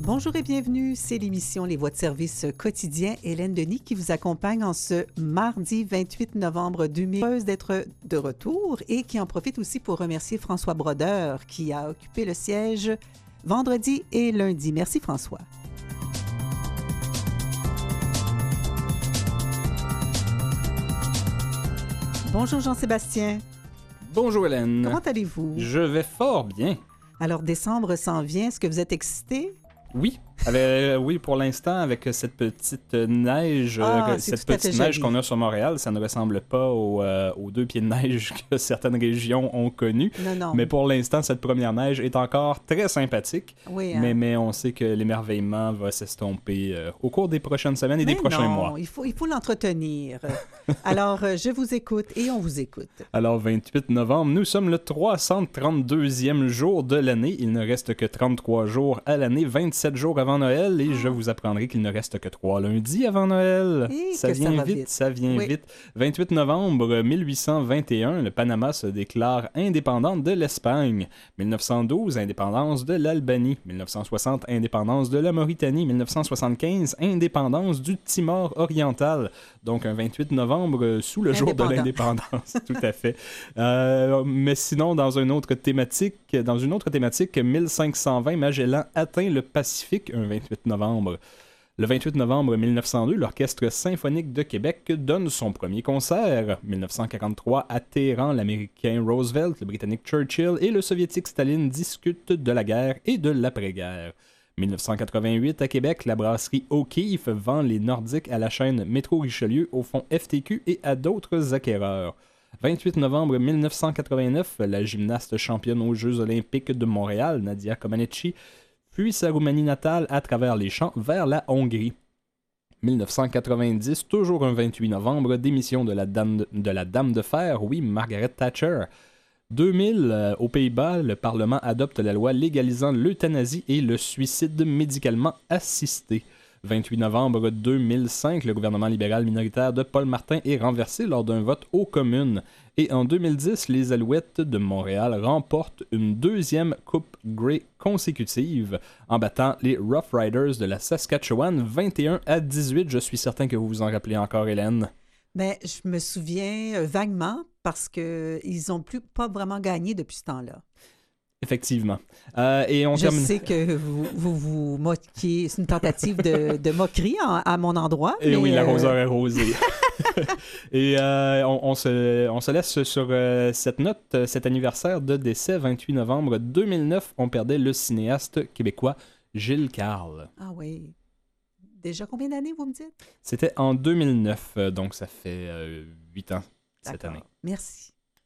Bonjour et bienvenue, c'est l'émission Les Voix de service quotidien. Hélène Denis qui vous accompagne en ce mardi 28 novembre 2000. Heureuse d'être de retour et qui en profite aussi pour remercier François Brodeur qui a occupé le siège vendredi et lundi. Merci François. Bonjour Jean-Sébastien. Bonjour Hélène. Comment allez-vous? Je vais fort bien. Alors décembre s'en vient, est-ce que vous êtes excité? Oui, oui, pour l'instant, avec cette petite neige, cette petite neige qu'on a sur Montréal, ça ne ressemble pas aux 2 pieds de neige que certaines régions ont connus. Non. Mais pour l'instant, cette première neige est encore très sympathique. Oui, hein? Mais on sait que l'émerveillement va s'estomper au cours des prochaines semaines et des prochains mois. Il faut l'entretenir. Alors, je vous écoute et on vous écoute. Alors, 28 novembre, nous sommes le 332e jour de l'année. Il ne reste que 33 jours à l'année, 27 jours avant Noël, et je vous apprendrai qu'il ne reste que 3 lundis avant Noël. Et ça vient vite, ça vient vite. 28 novembre 1821, le Panama se déclare indépendante de l'Espagne. 1912, indépendance de l'Albanie. 1960, indépendance de la Mauritanie. 1975, indépendance du Timor oriental. Donc un 28 novembre sous le jour de l'indépendance. Tout à fait. Mais sinon, dans une autre thématique, 1520, Magellan atteint le Pacifique un 28 novembre. Le 28 novembre 1902, l'Orchestre symphonique de Québec donne son premier concert. 1943, à Téhéran, l'Américain Roosevelt, le Britannique Churchill et le Soviétique Staline discutent de la guerre et de l'après-guerre. 1988, à Québec, la brasserie O'Keeffe vend les Nordiques à la chaîne Métro Richelieu, au fonds FTQ et à d'autres acquéreurs. 28 novembre 1989, la gymnaste championne aux Jeux olympiques de Montréal, Nadia Comaneci, fuit sa Roumanie natale à travers les champs vers la Hongrie. 1990, toujours un 28 novembre, démission de la Dame de Fer, oui, Margaret Thatcher. 2000, aux Pays-Bas, le Parlement adopte la loi légalisant l'euthanasie et le suicide médicalement assisté. 28 novembre 2005, le gouvernement libéral minoritaire de Paul Martin est renversé lors d'un vote aux communes. Et en 2010, les Alouettes de Montréal remportent une 2e Coupe Grey consécutive en battant les Rough Riders de la Saskatchewan 21-18. Je suis certain que vous vous en rappelez encore, Hélène. Bien, je me souviens vaguement parce qu'ils n'ont pas vraiment gagné depuis ce temps-là. Effectivement. Je sais que vous moquez, c'est une tentative de moquerie à mon endroit. Et oui, l'arroseur est rosé. Et on se laisse sur cette note, cet anniversaire de décès, 28 novembre 2009, on perdait le cinéaste québécois Gilles Carle. Ah oui. Déjà combien d'années, vous me dites? C'était en 2009, donc ça fait 8 ans cette année. Merci.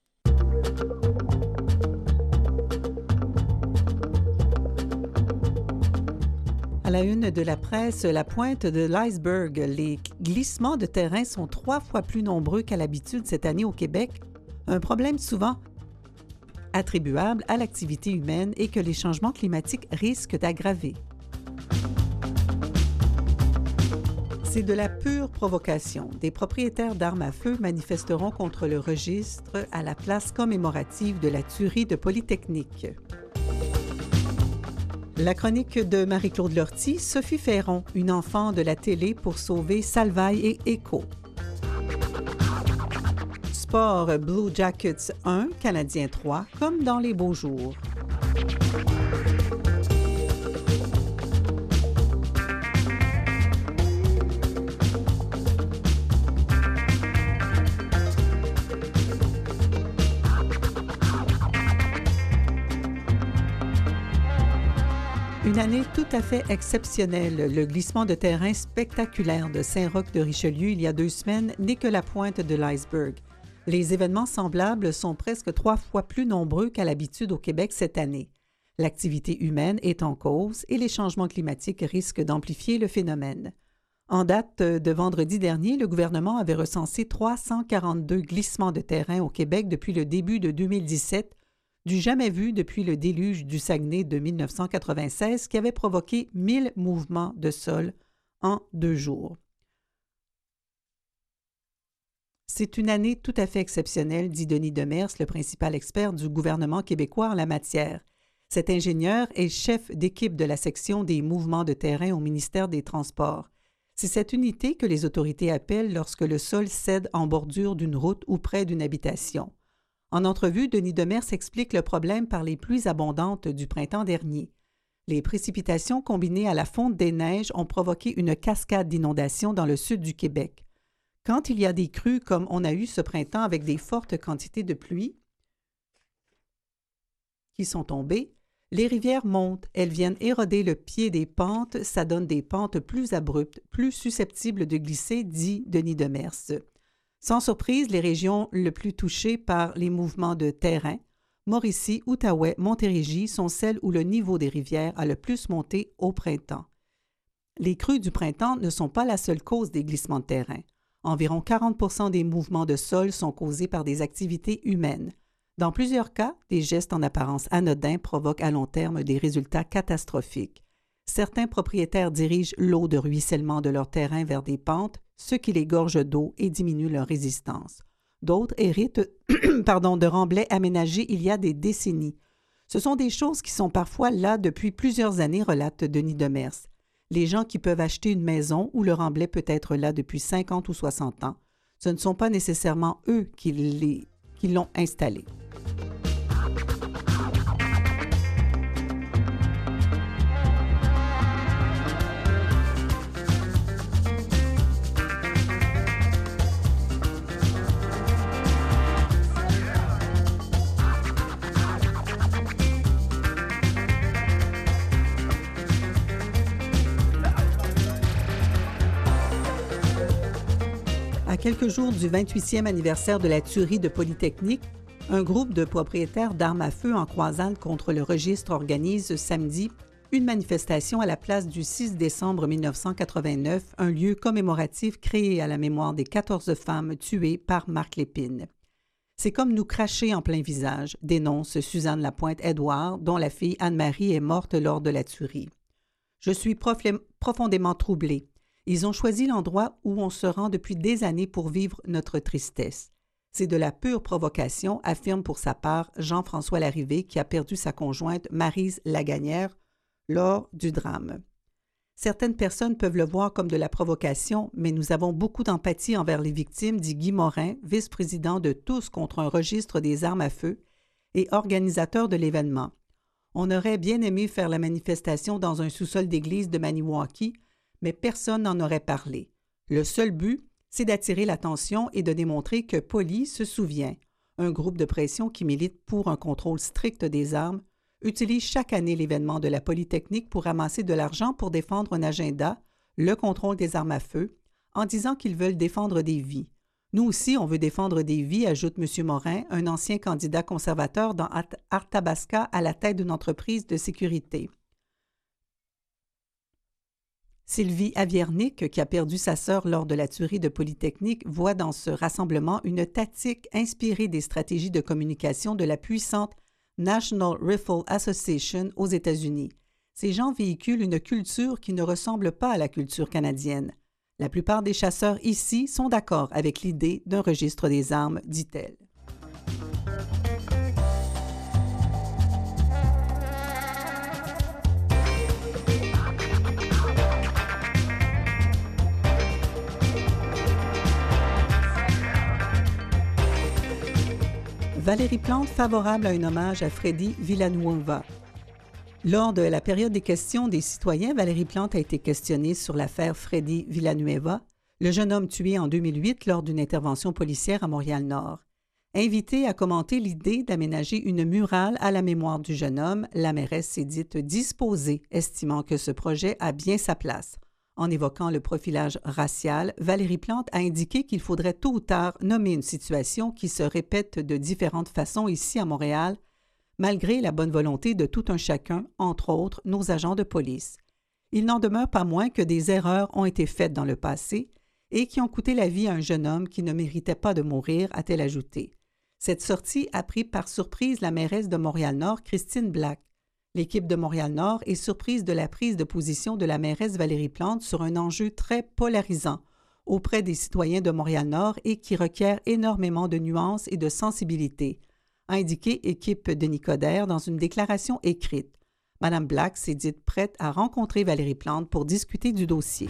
À la une de la presse, la pointe de l'iceberg. Les glissements de terrain sont 3 fois plus nombreux qu'à l'habitude cette année au Québec. Un problème souvent attribuable à l'activité humaine et que les changements climatiques risquent d'aggraver. C'est de la pure provocation. Des propriétaires d'armes à feu manifesteront contre le registre à la place commémorative de la tuerie de Polytechnique. La chronique de Marie-Claude Lortie, Sophie Ferron, une enfant de la télé pour sauver Salvaille et Écho. Sport, Blue Jackets 1, Canadien 3, comme dans les beaux jours. Une année tout à fait exceptionnelle. Le glissement de terrain spectaculaire de Saint-Roch-de-Richelieu il y a 2 semaines n'est que la pointe de l'iceberg. Les événements semblables sont presque 3 fois plus nombreux qu'à l'habitude au Québec cette année. L'activité humaine est en cause et les changements climatiques risquent d'amplifier le phénomène. En date de vendredi dernier, le gouvernement avait recensé 342 glissements de terrain au Québec depuis le début de 2017, du jamais vu depuis le déluge du Saguenay de 1996 qui avait provoqué 1000 mouvements de sol en 2 jours. C'est une année tout à fait exceptionnelle, dit Denis Demers, le principal expert du gouvernement québécois en la matière. Cet ingénieur est chef d'équipe de la section des mouvements de terrain au ministère des Transports. C'est cette unité que les autorités appellent lorsque le sol cède en bordure d'une route ou près d'une habitation. En entrevue, Denis Demers explique le problème par les pluies abondantes du printemps dernier. Les précipitations combinées à la fonte des neiges ont provoqué une cascade d'inondations dans le sud du Québec. Quand il y a des crues comme on a eu ce printemps avec des fortes quantités de pluie qui sont tombées, les rivières montent, elles viennent éroder le pied des pentes, ça donne des pentes plus abruptes, plus susceptibles de glisser, dit Denis Demers. Sans surprise, les régions les plus touchées par les mouvements de terrain, Mauricie, Outaouais, Montérégie, sont celles où le niveau des rivières a le plus monté au printemps. Les crues du printemps ne sont pas la seule cause des glissements de terrain. Environ 40% des mouvements de sol sont causés par des activités humaines. Dans plusieurs cas, des gestes en apparence anodins provoquent à long terme des résultats catastrophiques. Certains propriétaires dirigent l'eau de ruissellement de leur terrain vers des pentes, ce qui les gorge d'eau et diminue leur résistance. D'autres héritent de remblais aménagés il y a des décennies. Ce sont des choses qui sont parfois là depuis plusieurs années, relate Denis Demers. Les gens qui peuvent acheter une maison où le remblai peut être là depuis 50 ou 60 ans, ce ne sont pas nécessairement eux qui l'ont installé. À quelques jours du 28e anniversaire de la tuerie de Polytechnique, un groupe de propriétaires d'armes à feu en croisade contre le registre organise samedi une manifestation à la place du 6 décembre 1989, un lieu commémoratif créé à la mémoire des 14 femmes tuées par Marc Lépine. C'est comme nous cracher en plein visage, dénonce Suzanne Lapointe-Édouard, dont la fille Anne-Marie est morte lors de la tuerie. Je suis profondément troublée. Ils ont choisi l'endroit où on se rend depuis des années pour vivre notre tristesse. C'est de la pure provocation, affirme pour sa part Jean-François Larrivée, qui a perdu sa conjointe Maryse Lagagnère lors du drame. Certaines personnes peuvent le voir comme de la provocation, mais nous avons beaucoup d'empathie envers les victimes, dit Guy Morin, vice-président de Tous contre un registre des armes à feu et organisateur de l'événement. On aurait bien aimé faire la manifestation dans un sous-sol d'église de Maniwaki, mais personne n'en aurait parlé. Le seul but, c'est d'attirer l'attention et de démontrer que Poly se souvient. Un groupe de pression qui milite pour un contrôle strict des armes utilise chaque année l'événement de la Polytechnique pour ramasser de l'argent pour défendre un agenda, le contrôle des armes à feu, en disant qu'ils veulent défendre des vies. Nous aussi, on veut défendre des vies, ajoute M. Morin, un ancien candidat conservateur dans Arthabasca à la tête d'une entreprise de sécurité. Sylvie Aviernick, qui a perdu sa sœur lors de la tuerie de Polytechnique, voit dans ce rassemblement une tactique inspirée des stratégies de communication de la puissante National Rifle Association aux États-Unis. Ces gens véhiculent une culture qui ne ressemble pas à la culture canadienne. La plupart des chasseurs ici sont d'accord avec l'idée d'un registre des armes, dit-elle. Valérie Plante favorable à un hommage à Freddy Villanueva. Lors de la période des questions des citoyens, Valérie Plante a été questionnée sur l'affaire Freddy Villanueva, le jeune homme tué en 2008 lors d'une intervention policière à Montréal-Nord. Invitée à commenter l'idée d'aménager une murale à la mémoire du jeune homme, la mairesse s'est dite disposée, estimant que ce projet a bien sa place. En évoquant le profilage racial, Valérie Plante a indiqué qu'il faudrait tôt ou tard nommer une situation qui se répète de différentes façons ici à Montréal, malgré la bonne volonté de tout un chacun, entre autres nos agents de police. Il n'en demeure pas moins que des erreurs ont été faites dans le passé et qui ont coûté la vie à un jeune homme qui ne méritait pas de mourir, a-t-elle ajouté. Cette sortie a pris par surprise la mairesse de Montréal-Nord, Christine Black. L'équipe de Montréal-Nord est surprise de la prise de position de la mairesse Valérie Plante sur un enjeu très polarisant auprès des citoyens de Montréal-Nord et qui requiert énormément de nuances et de sensibilité. a indiqué équipe de Nicodère dans une déclaration écrite. Mme Black s'est dite prête à rencontrer Valérie Plante pour discuter du dossier.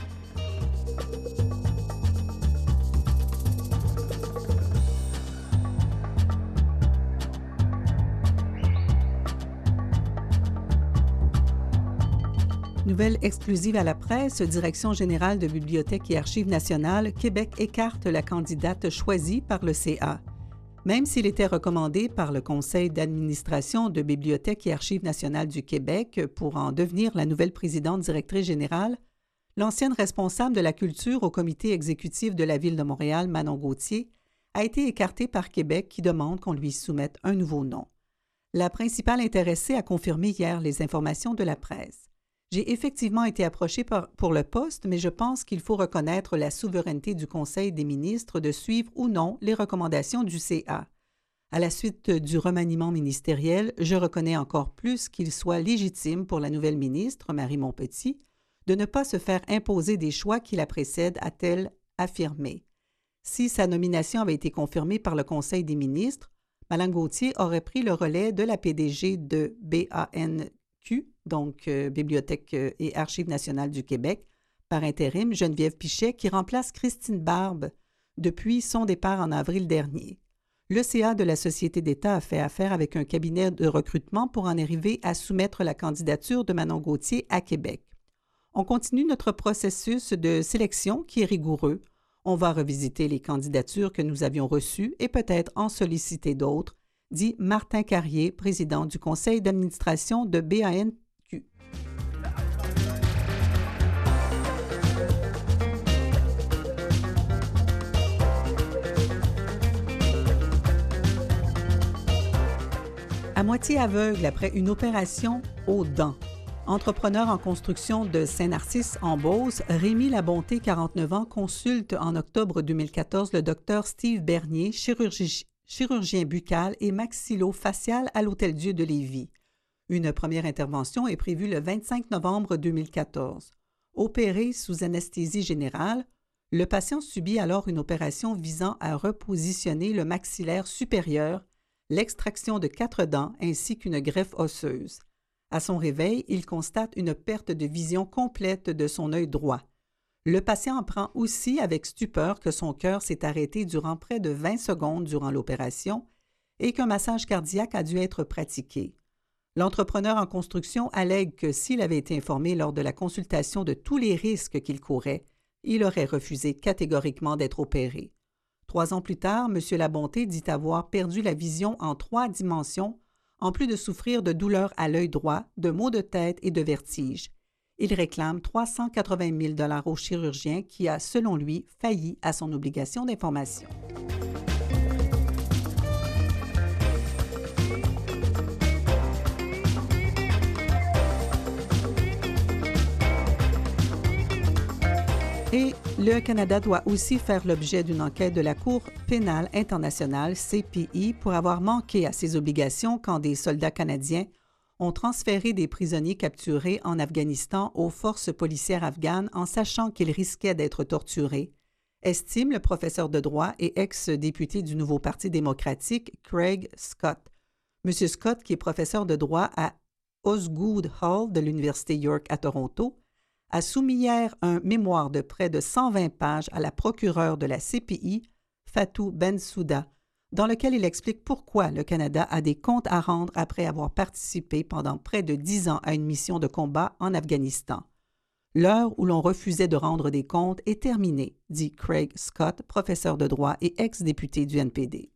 Nouvelle exclusive à la presse, Direction générale de Bibliothèques et Archives nationales, Québec écarte la candidate choisie par le CA. Même s'il était recommandé par le Conseil d'administration de Bibliothèques et Archives nationales du Québec pour en devenir la nouvelle présidente directrice générale, l'ancienne responsable de la culture au comité exécutif de la Ville de Montréal, Manon Gauthier, a été écartée par Québec qui demande qu'on lui soumette un nouveau nom. La principale intéressée a confirmé hier les informations de la presse. J'ai effectivement été approchée pour le poste, mais je pense qu'il faut reconnaître la souveraineté du Conseil des ministres de suivre ou non les recommandations du CA. À la suite du remaniement ministériel, je reconnais encore plus qu'il soit légitime pour la nouvelle ministre, Marie Montpetit, de ne pas se faire imposer des choix qui la précèdent, a-t-elle affirmé. Si sa nomination avait été confirmée par le Conseil des ministres, Mme Gauthier aurait pris le relais de la PDG de BANQ, donc Bibliothèque et Archives nationales du Québec, par intérim, Geneviève Pichet, qui remplace Christine Barbe depuis son départ en avril dernier. Le CA de la Société d'État a fait affaire avec un cabinet de recrutement pour en arriver à soumettre la candidature de Manon Gauthier à Québec. On continue notre processus de sélection qui est rigoureux. On va revisiter les candidatures que nous avions reçues et peut-être en solliciter d'autres, dit Martin Carrier, président du conseil d'administration de BANQ. À moitié aveugle après une opération aux dents. Entrepreneur en construction de Saint-Narcisse en Beauce, Rémi Labonté, 49 ans, consulte en octobre 2014 le docteur Steve Bernier, chirurgien buccal et maxillo-facial à l'Hôtel-Dieu de Lévis. Une première intervention est prévue le 25 novembre 2014. Opéré sous anesthésie générale, le patient subit alors une opération visant à repositionner le maxillaire supérieur, l'extraction de 4 dents ainsi qu'une greffe osseuse. À son réveil, il constate une perte de vision complète de son œil droit. Le patient apprend aussi avec stupeur que son cœur s'est arrêté durant près de 20 secondes durant l'opération et qu'un massage cardiaque a dû être pratiqué. L'entrepreneur en construction allègue que s'il avait été informé lors de la consultation de tous les risques qu'il courait, il aurait refusé catégoriquement d'être opéré. 3 ans plus tard, M. Labonté dit avoir perdu la vision en 3 dimensions, en plus de souffrir de douleurs à l'œil droit, de maux de tête et de vertiges. Il réclame 380 000 $ au chirurgien qui a, selon lui, failli à son obligation d'information. Et le Canada doit aussi faire l'objet d'une enquête de la Cour pénale internationale, CPI, pour avoir manqué à ses obligations quand des soldats canadiens ont transféré des prisonniers capturés en Afghanistan aux forces policières afghanes en sachant qu'ils risquaient d'être torturés, estime le professeur de droit et ex-député du Nouveau Parti démocratique Craig Scott. M. Scott, qui est professeur de droit à Osgoode Hall de l'Université York à Toronto, a soumis hier un mémoire de près de 120 pages à la procureure de la CPI, Fatou Bensouda, dans lequel il explique pourquoi le Canada a des comptes à rendre après avoir participé pendant près de 10 ans à une mission de combat en Afghanistan. L'heure où l'on refusait de rendre des comptes est terminée, dit Craig Scott, professeur de droit et ex-député du NPD.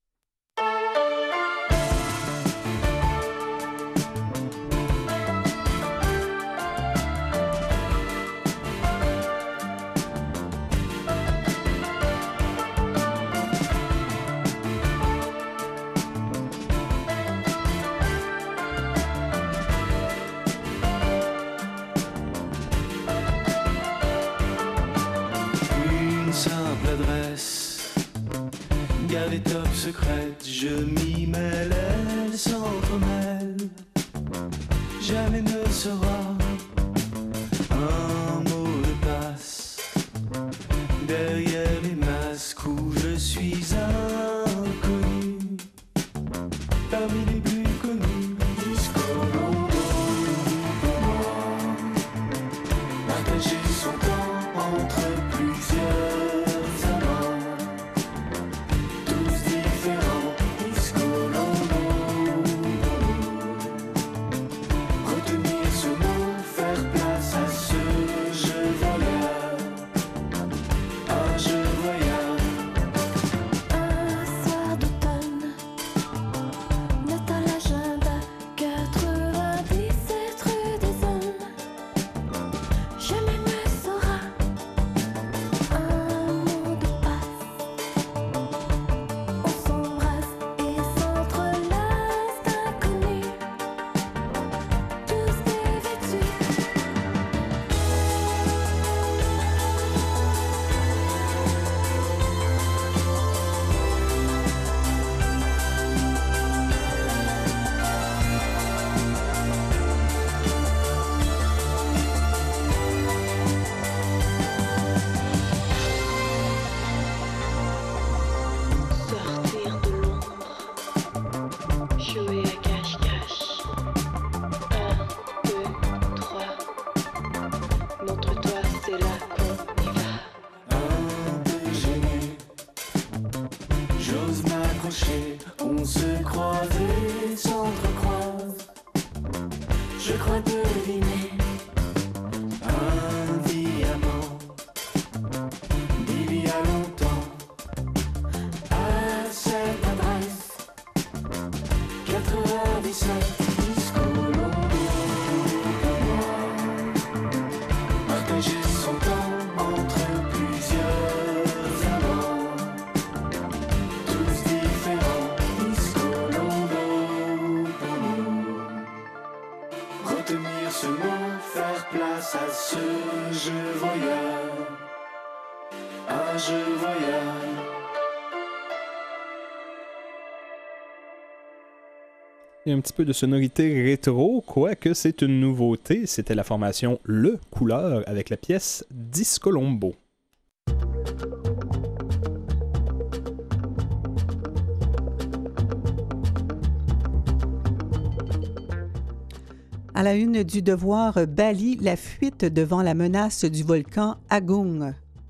Les top secrètes, je m'y mêle, elle s'entremêle. Jamais ne sera un mot de passe derrière les masques où je suis inconnu. je crois deviner un diamant d'il y a longtemps à cette adresse 97 Discolombo. Partager son temps entre plusieurs amants, tous différents, Discolombo pour nous. Retenir ce mot, faire place à ce jeu voyeur, un jeu voyeur. Il y a un petit peu de sonorité rétro, quoique c'est une nouveauté. C'était la formation Le Couleur avec la pièce Discolombo. À la une du Devoir, Bali, la fuite devant la menace du volcan Agung.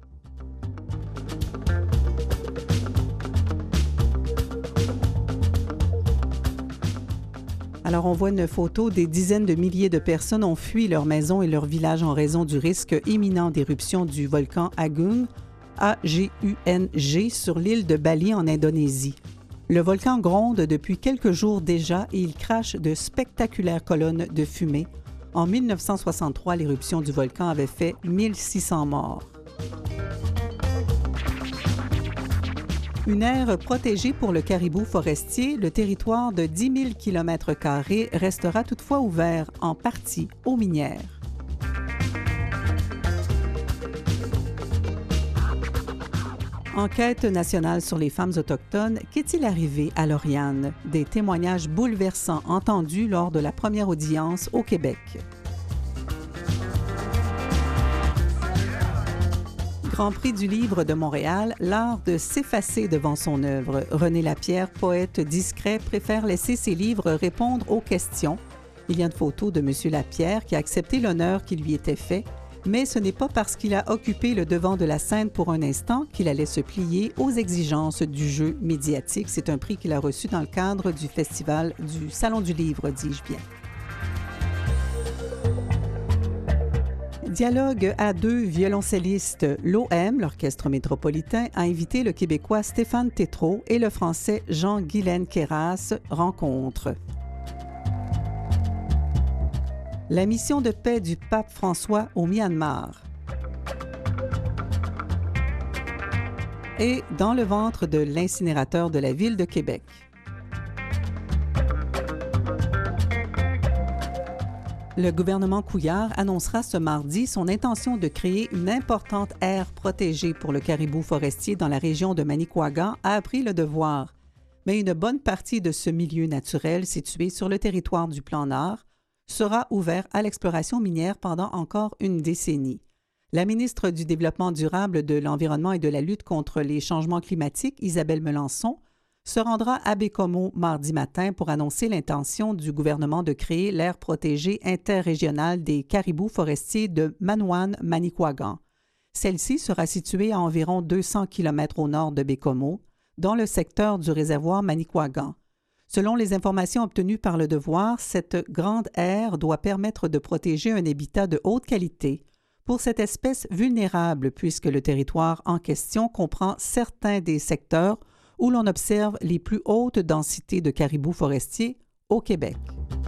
Alors, on voit une photo. Des dizaines de milliers de personnes ont fui leur maison et leur village en raison du risque imminent d'éruption du volcan Agung, A-G-U-N-G, sur l'île de Bali, en Indonésie. Le volcan gronde depuis quelques jours déjà et il crache de spectaculaires colonnes de fumée. En 1963, l'éruption du volcan avait fait 1600 morts. Une aire protégée pour le caribou forestier, le territoire de 10 000 km² restera toutefois ouvert en partie aux minières. Enquête nationale sur les femmes autochtones, qu'est-il arrivé à Lauriane? Des témoignages bouleversants entendus lors de la première audience au Québec. Grand Prix du livre de Montréal, l'art de s'effacer devant son œuvre. René Lapierre, poète discret, préfère laisser ses livres répondre aux questions. Il y a une photo de M. Lapierre qui a accepté l'honneur qui lui était fait, mais ce n'est pas parce qu'il a occupé le devant de la scène pour un instant qu'il allait se plier aux exigences du jeu médiatique. C'est un prix qu'il a reçu dans le cadre du festival du Salon du Livre, dis-je bien. Dialogue à deux violoncellistes. L'OM, l'Orchestre métropolitain, a invité le Québécois Stéphane Tétrault et le Français Jean-Guylaine Queyras. Rencontre. La mission de paix du pape François au Myanmar. Et dans le ventre de l'incinérateur de la ville de Québec. Le gouvernement Couillard annoncera ce mardi son intention de créer une importante aire protégée pour le caribou forestier dans la région de Manicouagan, a appris Le Devoir. Mais une bonne partie de ce milieu naturel situé sur le territoire du Plan Nord sera ouvert à l'exploration minière pendant encore une décennie. La ministre du Développement durable, de l'Environnement et de la lutte contre les changements climatiques, Isabelle Melançon, se rendra à Bécomo mardi matin pour annoncer l'intention du gouvernement de créer l'aire protégée interrégionale des caribous forestiers de Manoan-Manicouagan. Celle-ci sera située à environ 200 km au nord de Bécomo, dans le secteur du réservoir Manicouagan. Selon les informations obtenues par Le Devoir, cette grande aire doit permettre de protéger un habitat de haute qualité pour cette espèce vulnérable, puisque le territoire en question comprend certains des secteurs où l'on observe les plus hautes densités de caribous forestiers au Québec.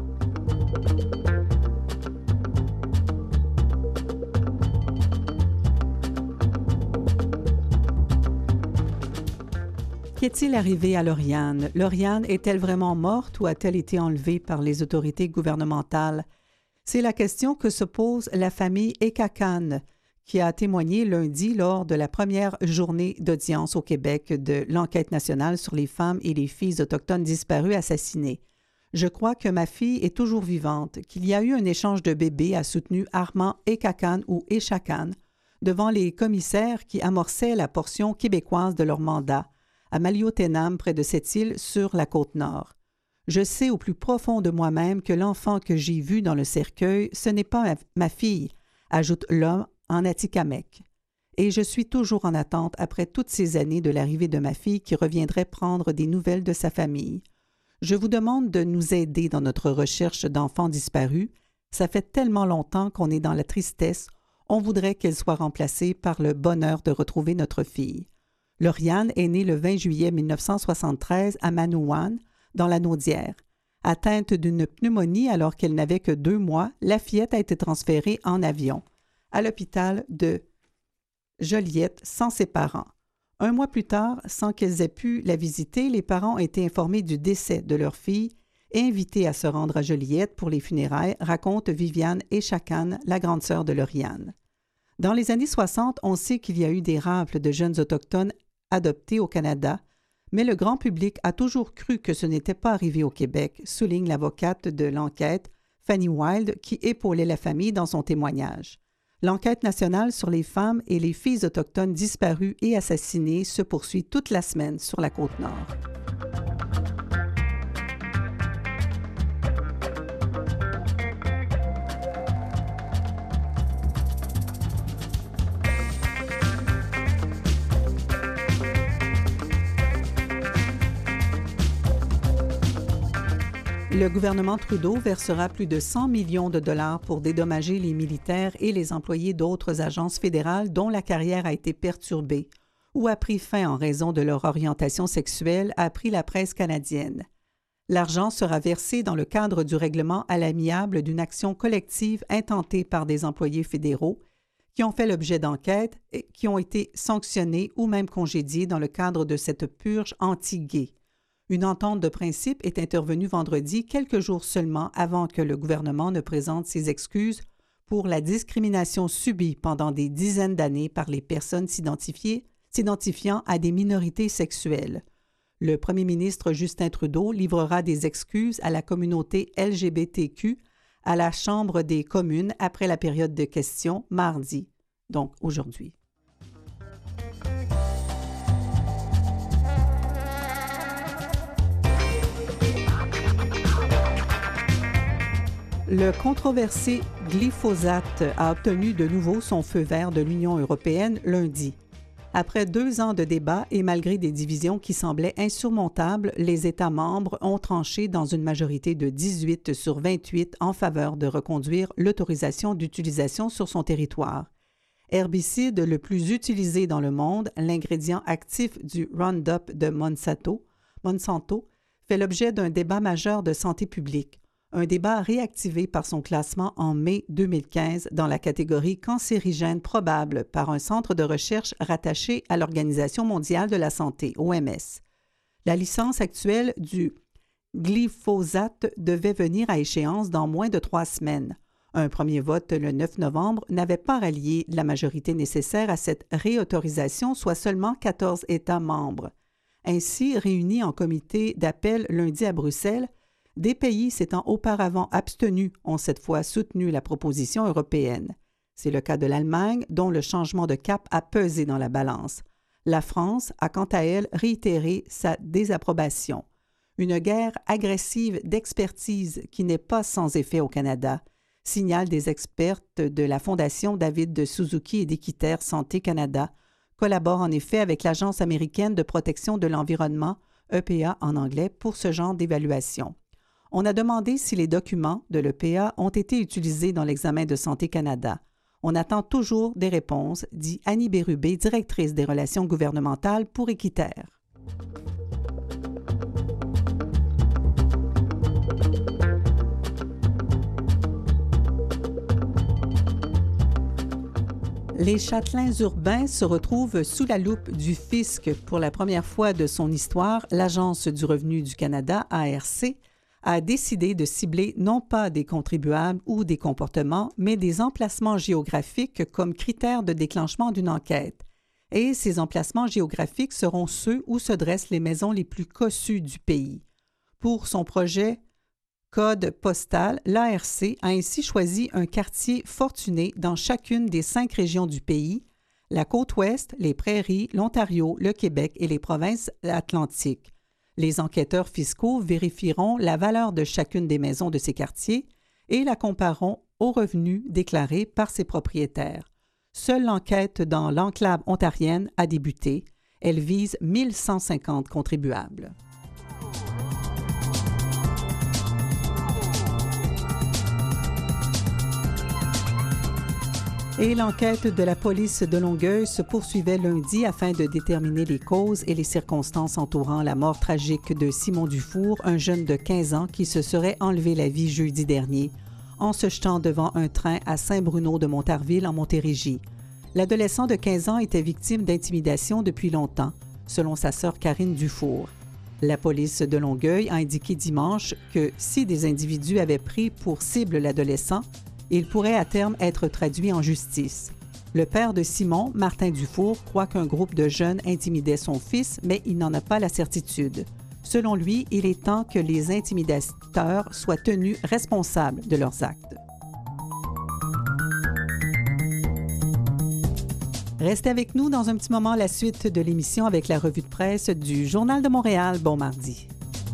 Qu'est-il arrivé à Lauriane? Lauriane est-elle vraiment morte ou a-t-elle été enlevée par les autorités gouvernementales? C'est la question que se pose la famille Ekakan, qui a témoigné lundi lors de la première journée d'audience au Québec de l'enquête nationale sur les femmes et les filles autochtones disparues assassinées. « Je crois que ma fille est toujours vivante, qu'il y a eu un échange de bébés », a soutenu Armand Ekakan ou Echakan devant les commissaires qui amorçaient la portion québécoise de leur mandat à Maliotenam, près de cette île sur la côte nord. « Je sais au plus profond de moi-même que l'enfant que j'ai vu dans le cercueil, ce n'est pas ma fille », ajoute l'homme en Atikamekw. Et je suis toujours en attente, après toutes ces années, de l'arrivée de ma fille qui reviendrait prendre des nouvelles de sa famille. Je vous demande de nous aider dans notre recherche d'enfants disparus. Ça fait tellement longtemps qu'on est dans la tristesse, on voudrait qu'elle soit remplacée par le bonheur de retrouver notre fille. Lauriane est née le 20 juillet 1973 à Manouane, dans la Naudière. Atteinte d'une pneumonie alors qu'elle n'avait que 2 mois, la fillette a été transférée en avion à l'hôpital de Joliette sans ses parents. 1 mois plus tard, sans qu'elles aient pu la visiter, les parents ont été informés du décès de leur fille et invités à se rendre à Joliette pour les funérailles, raconte Viviane Echacan, la grande sœur de Lauriane. Dans les années 60, on sait qu'il y a eu des rafles de jeunes autochtones adoptés au Canada, mais le grand public a toujours cru que ce n'était pas arrivé au Québec, souligne l'avocate de l'enquête, Fanny Wild, qui épaulait la famille dans son témoignage. L'enquête nationale sur les femmes et les filles autochtones disparues et assassinées se poursuit toute la semaine sur la Côte-Nord. Le gouvernement Trudeau versera plus de 100 millions de dollars pour dédommager les militaires et les employés d'autres agences fédérales dont la carrière a été perturbée ou a pris fin en raison de leur orientation sexuelle, a appris la presse canadienne. L'argent sera versé dans le cadre du règlement à l'amiable d'une action collective intentée par des employés fédéraux qui ont fait l'objet d'enquêtes et qui ont été sanctionnés ou même congédiés dans le cadre de cette purge anti-gay. Une entente de principe est intervenue vendredi, quelques jours seulement avant que le gouvernement ne présente ses excuses pour la discrimination subie pendant des dizaines d'années par les personnes s'identifiant à des minorités sexuelles. Le premier ministre Justin Trudeau livrera des excuses à la communauté LGBTQ à la Chambre des communes après la période de questions mardi, donc aujourd'hui. Le controversé glyphosate a obtenu de nouveau son feu vert de l'Union européenne lundi. Après 2 ans de débats et malgré des divisions qui semblaient insurmontables, les États membres ont tranché dans une majorité de 18 sur 28 en faveur de reconduire l'autorisation d'utilisation sur son territoire. Herbicide le plus utilisé dans le monde, l'ingrédient actif du Roundup de Monsanto fait l'objet d'un débat majeur de santé publique. Un débat réactivé par son classement en mai 2015 dans la catégorie cancérigène probable par un centre de recherche rattaché à l'Organisation mondiale de la santé, OMS. La licence actuelle du glyphosate devait venir à échéance dans moins de 3 semaines. Un premier vote le 9 novembre n'avait pas rallié la majorité nécessaire à cette réautorisation, soit seulement 14 États membres. Ainsi, réunis en comité d'appel lundi à Bruxelles, des pays s'étant auparavant abstenus ont cette fois soutenu la proposition européenne. C'est le cas de l'Allemagne, dont le changement de cap a pesé dans la balance. La France a quant à elle réitéré sa désapprobation. Une guerre agressive d'expertise qui n'est pas sans effet au Canada, signalent des expertes de la Fondation David de Suzuki et d'Équiterre Santé Canada, collabore en effet avec l'Agence américaine de protection de l'environnement, EPA en anglais, pour ce genre d'évaluation. On a demandé si les documents de l'EPA ont été utilisés dans l'examen de Santé Canada. On attend toujours des réponses, dit Annie Bérubé, directrice des relations gouvernementales pour Équiterre. Les châtelains urbains se retrouvent sous la loupe du fisc. Pour la première fois de son histoire, l'Agence du revenu du Canada, ARC, a décidé de cibler non pas des contribuables ou des comportements, mais des emplacements géographiques comme critère de déclenchement d'une enquête. Et ces emplacements géographiques seront ceux où se dressent les maisons les plus cossues du pays. Pour son projet Code postal, l'ARC a ainsi choisi un quartier fortuné dans chacune des 5 régions du pays, la Côte-Ouest, les Prairies, l'Ontario, le Québec et les provinces atlantiques. Les enquêteurs fiscaux vérifieront la valeur de chacune des maisons de ces quartiers et la compareront aux revenus déclarés par ses propriétaires. Seule l'enquête dans l'enclave ontarienne a débuté. Elle vise 1150 contribuables. Et l'enquête de la police de Longueuil se poursuivait lundi afin de déterminer les causes et les circonstances entourant la mort tragique de Simon Dufour, un jeune de 15 ans qui se serait enlevé la vie jeudi dernier en se jetant devant un train à Saint-Bruno de Montarville en Montérégie. L'adolescent de 15 ans était victime d'intimidation depuis longtemps, selon sa sœur Karine Dufour. La police de Longueuil a indiqué dimanche que si des individus avaient pris pour cible l'adolescent, il pourrait à terme être traduit en justice. Le père de Simon, Martin Dufour, croit qu'un groupe de jeunes intimidait son fils, mais il n'en a pas la certitude. Selon lui, il est temps que les intimidateurs soient tenus responsables de leurs actes. Restez avec nous dans un petit moment, la suite de l'émission avec la revue de presse du Journal de Montréal. Bon mardi.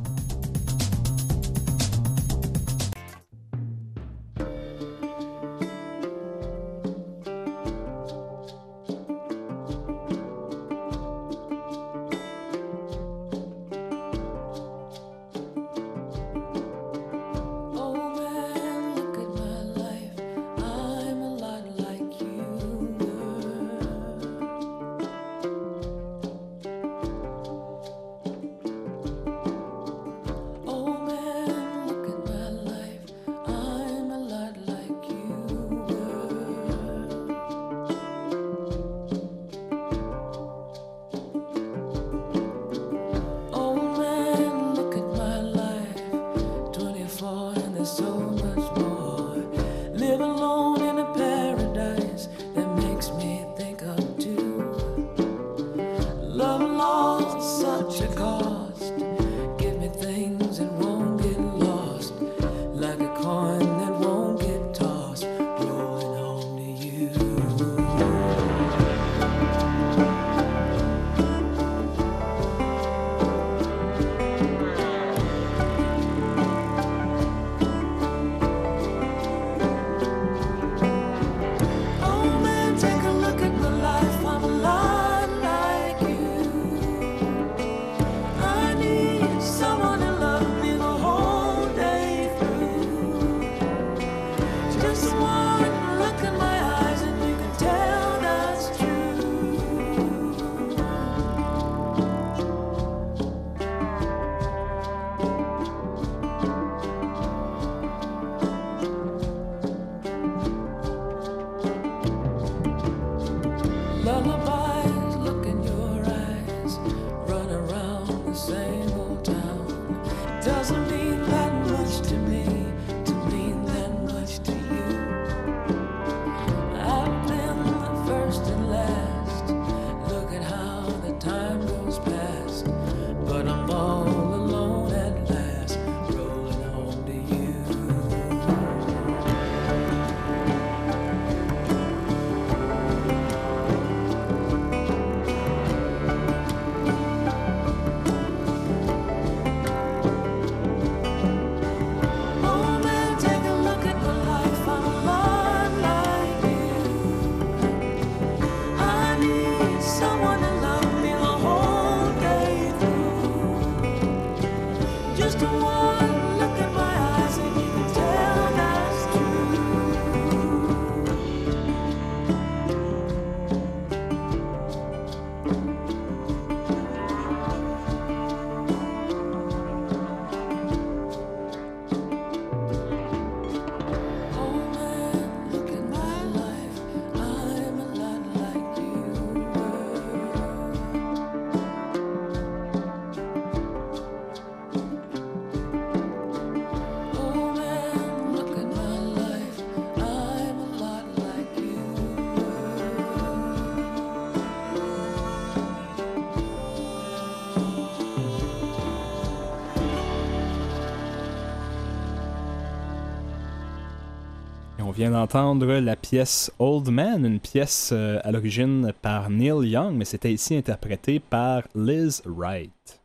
On vient d'entendre la pièce Old Man, une pièce à l'origine par Neil Young, mais c'était ici interprété par Liz Wright.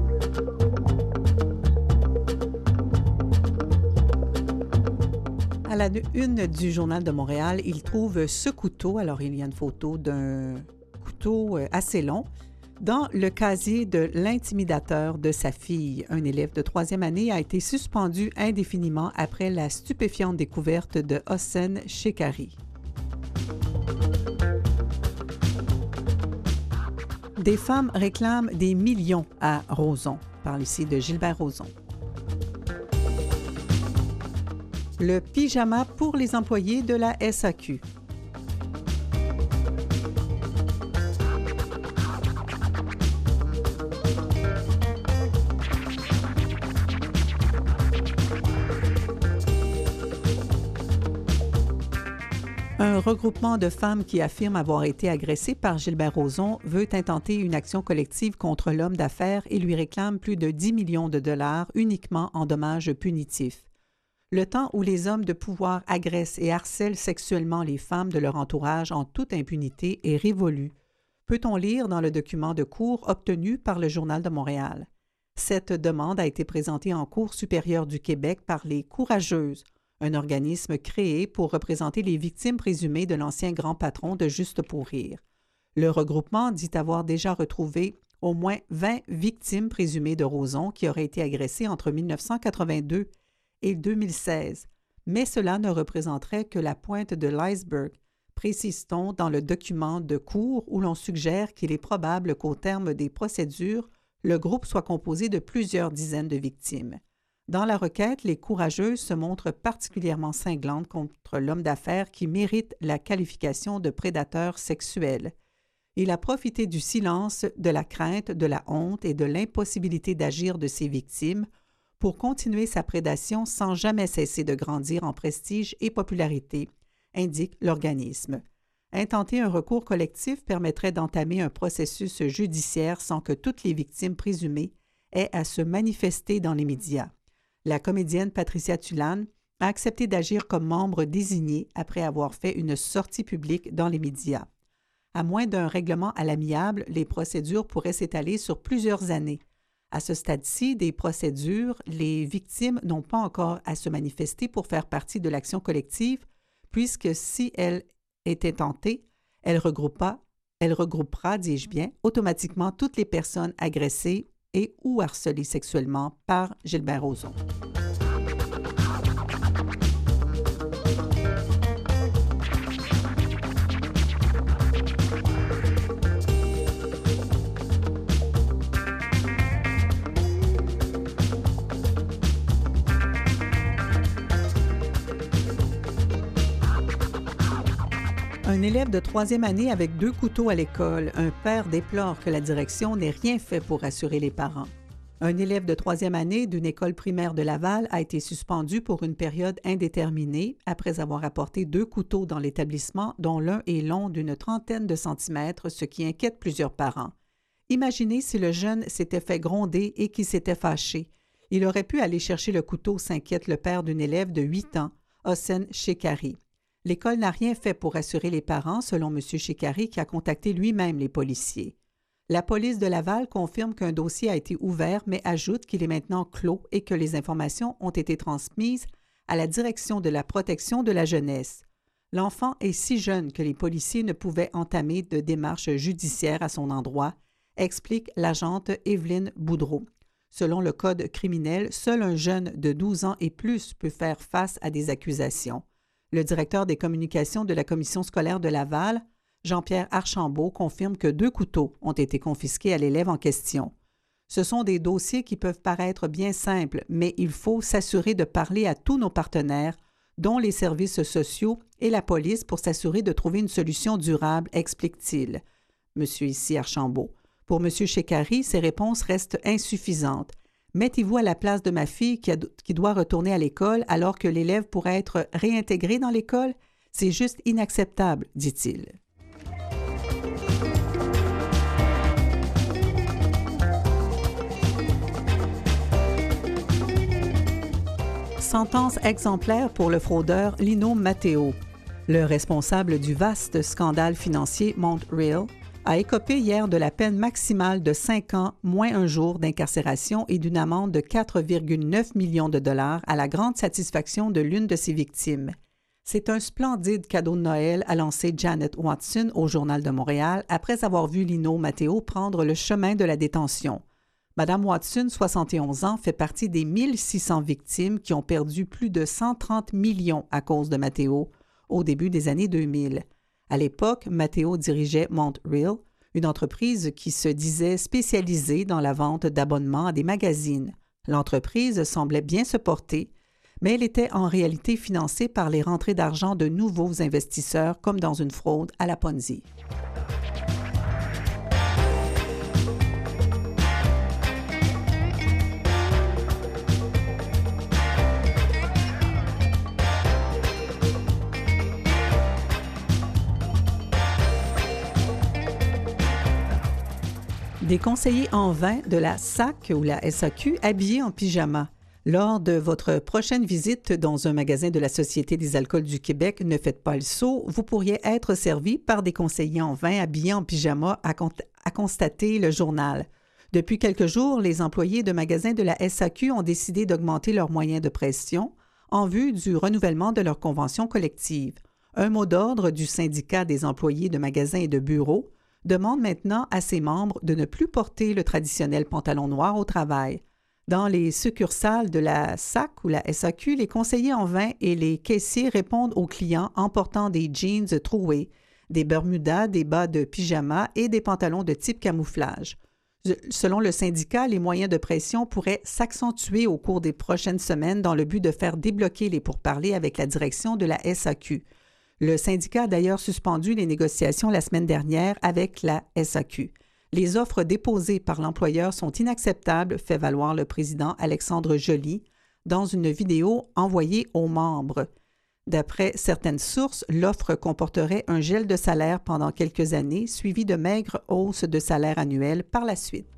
À la une du Journal de Montréal, il trouve ce couteau. Alors, il y a une photo d'un couteau assez long dans le casier de l'intimidateur de sa fille. Un élève de 3e année a été suspendu indéfiniment après la stupéfiante découverte de Hossein Shekari. Des femmes réclament des millions à Rozon. On parle ici de Gilbert Rozon. Le pyjama pour les employés de la SAQ. Un regroupement de femmes qui affirment avoir été agressées par Gilbert Rozon veut intenter une action collective contre l'homme d'affaires et lui réclame plus de 10 millions de dollars uniquement en dommages punitifs. Le temps où les hommes de pouvoir agressent et harcèlent sexuellement les femmes de leur entourage en toute impunité est révolu, peut-on lire dans le document de cour obtenu par le Journal de Montréal. Cette demande a été présentée en Cour supérieure du Québec par les Courageuses, un organisme créé pour représenter les victimes présumées de l'ancien grand patron de Juste pour rire. Le regroupement dit avoir déjà retrouvé au moins 20 victimes présumées de Rozon qui auraient été agressées entre 1982 et 2016, mais cela ne représenterait que la pointe de l'iceberg, précise-t-on dans le document de cour où l'on suggère qu'il est probable qu'au terme des procédures, le groupe soit composé de plusieurs dizaines de victimes. Dans la requête, les Courageuses se montrent particulièrement cinglantes contre l'homme d'affaires qui mérite la qualification de prédateur sexuel. Il a profité du silence, de la crainte, de la honte et de l'impossibilité d'agir de ses victimes pour continuer sa prédation sans jamais cesser de grandir en prestige et popularité, indique l'organisme. Intenter un recours collectif permettrait d'entamer un processus judiciaire sans que toutes les victimes présumées aient à se manifester dans les médias. La comédienne Patricia Tulane a accepté d'agir comme membre désigné après avoir fait une sortie publique dans les médias. À moins d'un règlement à l'amiable, les procédures pourraient s'étaler sur plusieurs années. À ce stade-ci des procédures, les victimes n'ont pas encore à se manifester pour faire partie de l'action collective, puisque si elle était tentée, elle regroupera, dis-je bien, automatiquement toutes les personnes agressées et ou harcelées sexuellement par Gilbert Rozon. Un élève de 3e année avec 2 couteaux à l'école. Un père déplore que la direction n'ait rien fait pour rassurer les parents. Un élève de 3e année d'une école primaire de Laval a été suspendu pour une période indéterminée après avoir apporté 2 couteaux dans l'établissement dont l'un est long d'une trentaine de centimètres, ce qui inquiète plusieurs parents. Imaginez si le jeune s'était fait gronder et qu'il s'était fâché. Il aurait pu aller chercher le couteau, s'inquiète le père d'une élève de 8 ans, Hossein Shekari. L'école n'a rien fait pour rassurer les parents, selon M. Shekari, qui a contacté lui-même les policiers. La police de Laval confirme qu'un dossier a été ouvert, mais ajoute qu'il est maintenant clos et que les informations ont été transmises à la direction de la protection de la jeunesse. L'enfant est si jeune que les policiers ne pouvaient entamer de démarches judiciaires à son endroit, explique l'agente Evelyne Boudreau. Selon le code criminel, seul un jeune de 12 ans et plus peut faire face à des accusations. Le directeur des communications de la commission scolaire de Laval, Jean-Pierre Archambault, confirme que 2 couteaux ont été confisqués à l'élève en question. Ce sont des dossiers qui peuvent paraître bien simples, mais il faut s'assurer de parler à tous nos partenaires, dont les services sociaux et la police, pour s'assurer de trouver une solution durable, explique-t-il. Monsieur ici Archambault. Pour M. Shekari, ces réponses restent insuffisantes. Mettez-vous à la place de ma fille qui doit retourner à l'école alors que l'élève pourrait être réintégré dans l'école? C'est juste inacceptable, dit-il. Sentence exemplaire pour le fraudeur Lino Matteo. Le responsable du vaste scandale financier Montreal a écopé hier de la peine maximale de 5 ans moins un jour d'incarcération et d'une amende de 4,9 millions de dollars à la grande satisfaction de l'une de ses victimes. C'est un splendide cadeau de Noël, a lancé Janet Watson au Journal de Montréal après avoir vu Lino Matteo prendre le chemin de la détention. Madame Watson, 71 ans, fait partie des 1600 victimes qui ont perdu plus de 130 millions à cause de Matteo au début des années 2000. À l'époque, Matteo dirigeait Montreal, une entreprise qui se disait spécialisée dans la vente d'abonnements à des magazines. L'entreprise semblait bien se porter, mais elle était en réalité financée par les rentrées d'argent de nouveaux investisseurs comme dans une fraude à la Ponzi. Des conseillers en vin de la SAC ou la SAQ habillés en pyjama. Lors de votre prochaine visite dans un magasin de la Société des alcools du Québec, ne faites pas le saut, vous pourriez être servi par des conseillers en vin habillés en pyjama, a constaté le journal. Depuis quelques jours, les employés de magasins de la SAQ ont décidé d'augmenter leurs moyens de pression en vue du renouvellement de leur convention collective. Un mot d'ordre du syndicat des employés de magasins et de bureaux demande maintenant à ses membres de ne plus porter le traditionnel pantalon noir au travail. Dans les succursales de la SAC ou la SAQ, les conseillers en vin et les caissiers répondent aux clients en portant des jeans troués, des bermudas, des bas de pyjama et des pantalons de type camouflage. Selon le syndicat, les moyens de pression pourraient s'accentuer au cours des prochaines semaines dans le but de faire débloquer les pourparlers avec la direction de la SAQ. Le syndicat a d'ailleurs suspendu les négociations la semaine dernière avec la SAQ. Les offres déposées par l'employeur sont inacceptables, fait valoir le président Alexandre Joly dans une vidéo envoyée aux membres. D'après certaines sources, l'offre comporterait un gel de salaire pendant quelques années, suivi de maigres hausses de salaire annuelles par la suite.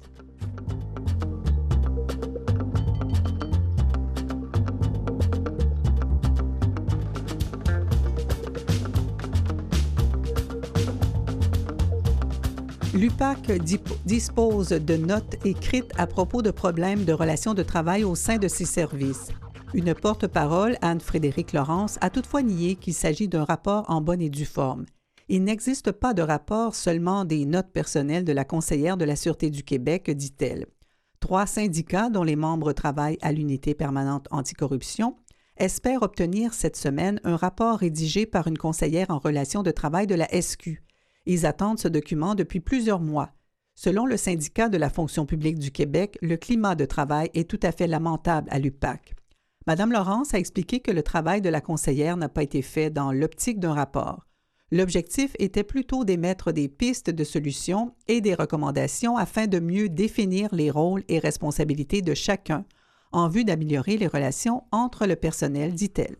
L'UPAC dispose de notes écrites à propos de problèmes de relations de travail au sein de ses services. Une porte-parole, Anne-Frédérique Laurence, a toutefois nié qu'il s'agit d'un rapport en bonne et due forme. Il n'existe pas de rapport, seulement des notes personnelles de la conseillère de la Sûreté du Québec, dit-elle. 3 syndicats, dont les membres travaillent à l'Unité permanente anticorruption, espèrent obtenir cette semaine un rapport rédigé par une conseillère en relations de travail de la SQ. Ils attendent ce document depuis plusieurs mois. Selon le syndicat de la fonction publique du Québec, le climat de travail est tout à fait lamentable à l'UPAC. Mme Laurence a expliqué que le travail de la conseillère n'a pas été fait dans l'optique d'un rapport. L'objectif était plutôt d'émettre des pistes de solutions et des recommandations afin de mieux définir les rôles et responsabilités de chacun en vue d'améliorer les relations entre le personnel, dit-elle.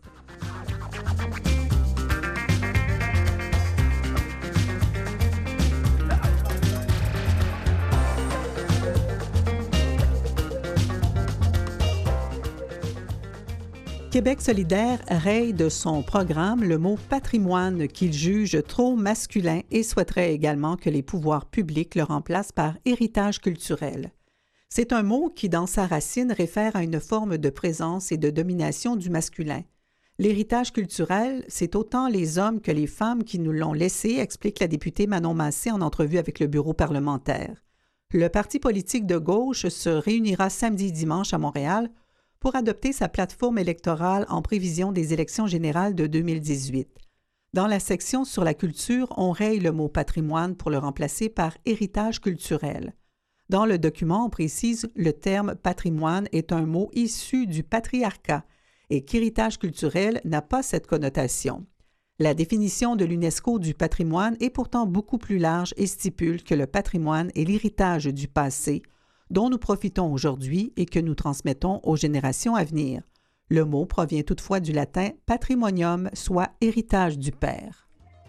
Québec solidaire raye de son programme le mot « patrimoine » qu'il juge trop masculin et souhaiterait également que les pouvoirs publics le remplacent par « héritage culturel ». C'est un mot qui, dans sa racine, réfère à une forme de présence et de domination du masculin. L'héritage culturel, c'est autant les hommes que les femmes qui nous l'ont laissé, explique la députée Manon Massé en entrevue avec le bureau parlementaire. Le parti politique de gauche se réunira samedi et dimanche à Montréal pour adopter sa plateforme électorale en prévision des élections générales de 2018. Dans la section sur la culture, on raye le mot « patrimoine » pour le remplacer par « héritage culturel ». Dans le document, on précise le terme « patrimoine » est un mot issu du patriarcat et qu'héritage culturel n'a pas cette connotation. La définition de l'UNESCO du patrimoine est pourtant beaucoup plus large et stipule que le patrimoine est l'héritage du passé, dont nous profitons aujourd'hui et que nous transmettons aux générations à venir. Le mot provient toutefois du latin « patrimonium », soit « héritage du père ».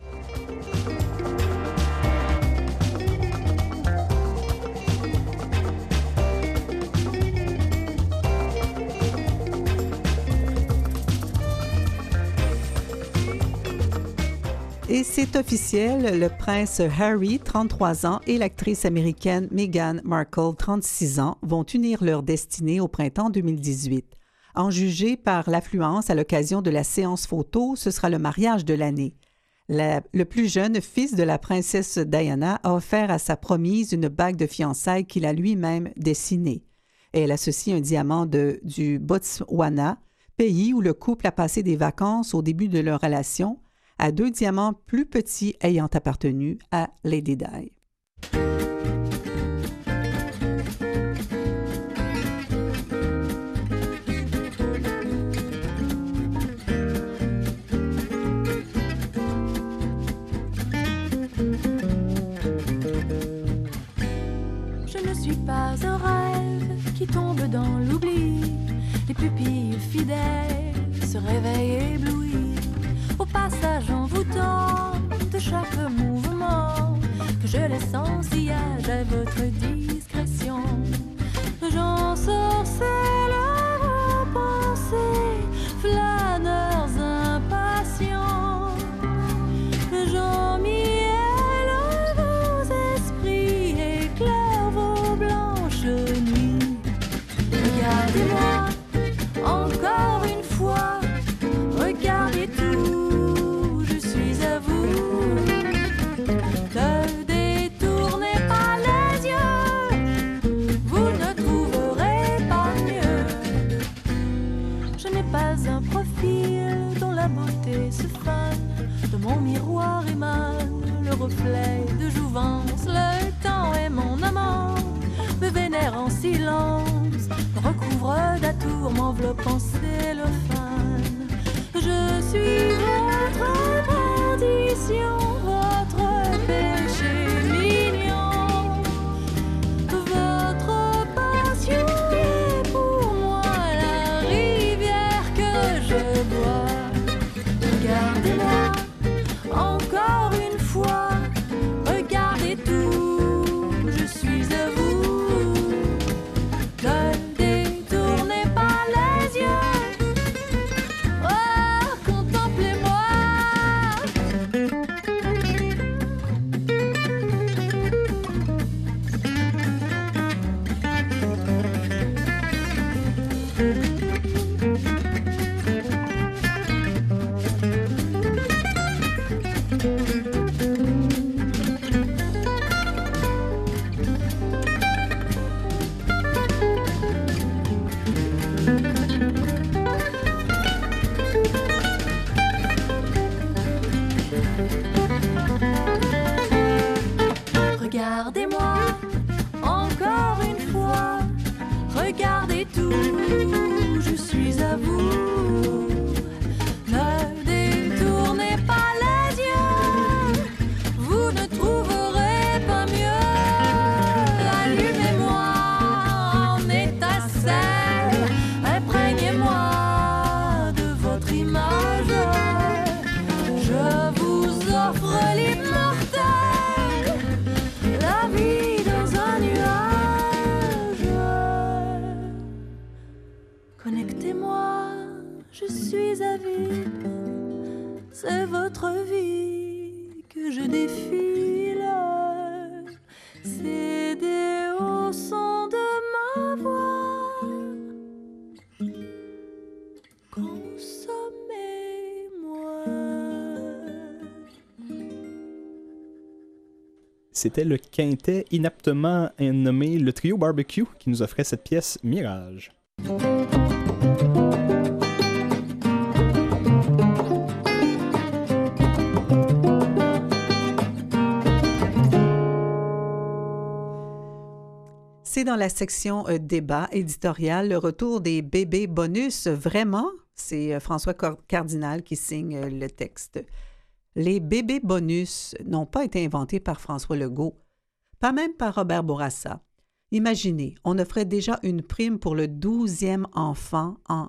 Et c'est officiel, le prince Harry, 33 ans, et l'actrice américaine Meghan Markle, 36 ans, vont unir leur destinée au printemps 2018. En juger par l'affluence à l'occasion de la séance photo, ce sera le mariage de l'année. Le plus jeune fils de la princesse Diana a offert à sa promise une bague de fiançailles qu'il a lui-même dessinée. Elle associe un diamant du Botswana, pays où le couple a passé des vacances au début de leur relation, à 2 diamants plus petits ayant appartenu à Lady Di. Je ne suis pas un rêve qui tombe dans l'oubli. Les pupilles fidèles se réveillent éblouies. Au passage envoûtant de chaque mouvement que je laisse en sillage à votre discrétion. J'en sorcelle vos pensées, flâneurs impatients. J'en miel vos esprits, éclaire vos blanches nuits. Regardez-moi encore une fois, regardez tout, je suis à vous. Ne détournez pas les yeux, vous ne trouverez pas mieux. Je n'ai pas un profil dont la beauté se fane, de mon miroir émane le reflet de jouvence. Le temps est mon amant, me vénère en silence, me recouvre d'atours, m'enveloppe en cellophane. Je suis votre perdition, votre péché mignon. Votre passion est pour moi la rivière que je bois. Regardez-moi encore une fois, regardez tout, je suis à vous. Ne détournez pas les yeux, oh, contemplez-moi. Regardez-moi encore une fois, regardez tout, je suis à vous. Ne détournez pas les yeux, vous ne trouverez pas mieux. Allumez-moi en étincelle, imprégnez-moi de votre image. Je vous offre l'immortel, la vie dans un nuage. Connectez-moi, je suis avide, c'est votre vie que je défile. Cédez au son de ma voix, consommez-moi. C'était le quintet inaptement nommé le Trio Barbecue qui nous offrait cette pièce Mirage. C'est dans la section débat éditorial le retour des bébés bonus. Vraiment, c'est François Cardinal qui signe le texte. Les bébés bonus n'ont pas été inventés par François Legault, pas même par Robert Bourassa. Imaginez, on offrait déjà une prime pour le 12e enfant en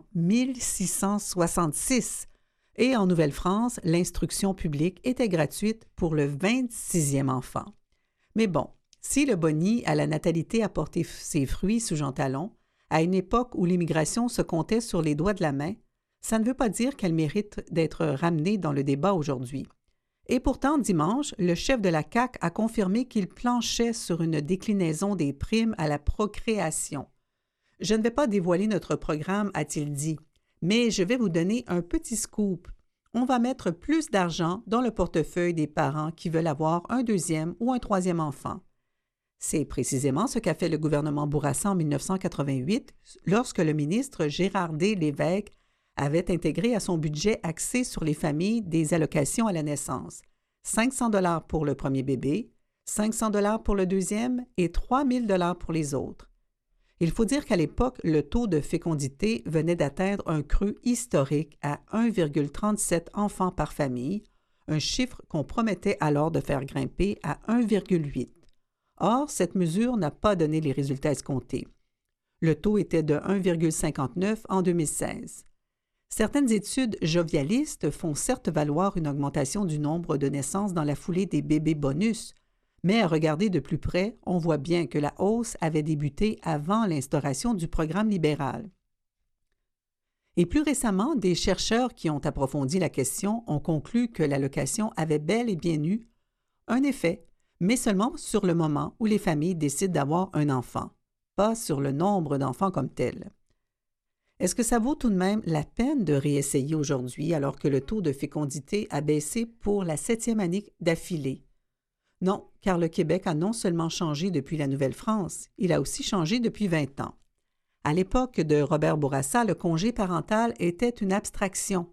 1666 et en Nouvelle-France, l'instruction publique était gratuite pour le 26e enfant. Mais bon, si le boni à la natalité a porté ses fruits sous Jean Talon, à une époque où l'immigration se comptait sur les doigts de la main, ça ne veut pas dire qu'elle mérite d'être ramenée dans le débat aujourd'hui. Et pourtant, dimanche, le chef de la CAQ a confirmé qu'il planchait sur une déclinaison des primes à la procréation. « Je ne vais pas dévoiler notre programme », a-t-il dit, mais je vais vous donner un petit scoop. On va mettre plus d'argent dans le portefeuille des parents qui veulent avoir un deuxième ou un troisième enfant. C'est précisément ce qu'a fait le gouvernement Bourassa en 1988 lorsque le ministre Gérard D. Lévesque avait intégré à son budget axé sur les familles des allocations à la naissance. 500 $ pour le premier bébé, 500 $ pour le deuxième et 3 000 $ pour les autres. Il faut dire qu'à l'époque, le taux de fécondité venait d'atteindre un creux historique à 1,37 enfants par famille, un chiffre qu'on promettait alors de faire grimper à 1,8. Or, cette mesure n'a pas donné les résultats escomptés. Le taux était de 1,59 en 2016. Certaines études jovialistes font certes valoir une augmentation du nombre de naissances dans la foulée des bébés bonus, mais à regarder de plus près, on voit bien que la hausse avait débuté avant l'instauration du programme libéral. Et plus récemment, des chercheurs qui ont approfondi la question ont conclu que l'allocation avait bel et bien eu un effet, mais seulement sur le moment où les familles décident d'avoir un enfant, pas sur le nombre d'enfants comme tel. Est-ce que ça vaut tout de même la peine de réessayer aujourd'hui alors que le taux de fécondité a baissé pour la 7e année d'affilée? Non, car le Québec a non seulement changé depuis la Nouvelle-France, il a aussi changé depuis 20 ans. À l'époque de Robert Bourassa, le congé parental était une abstraction.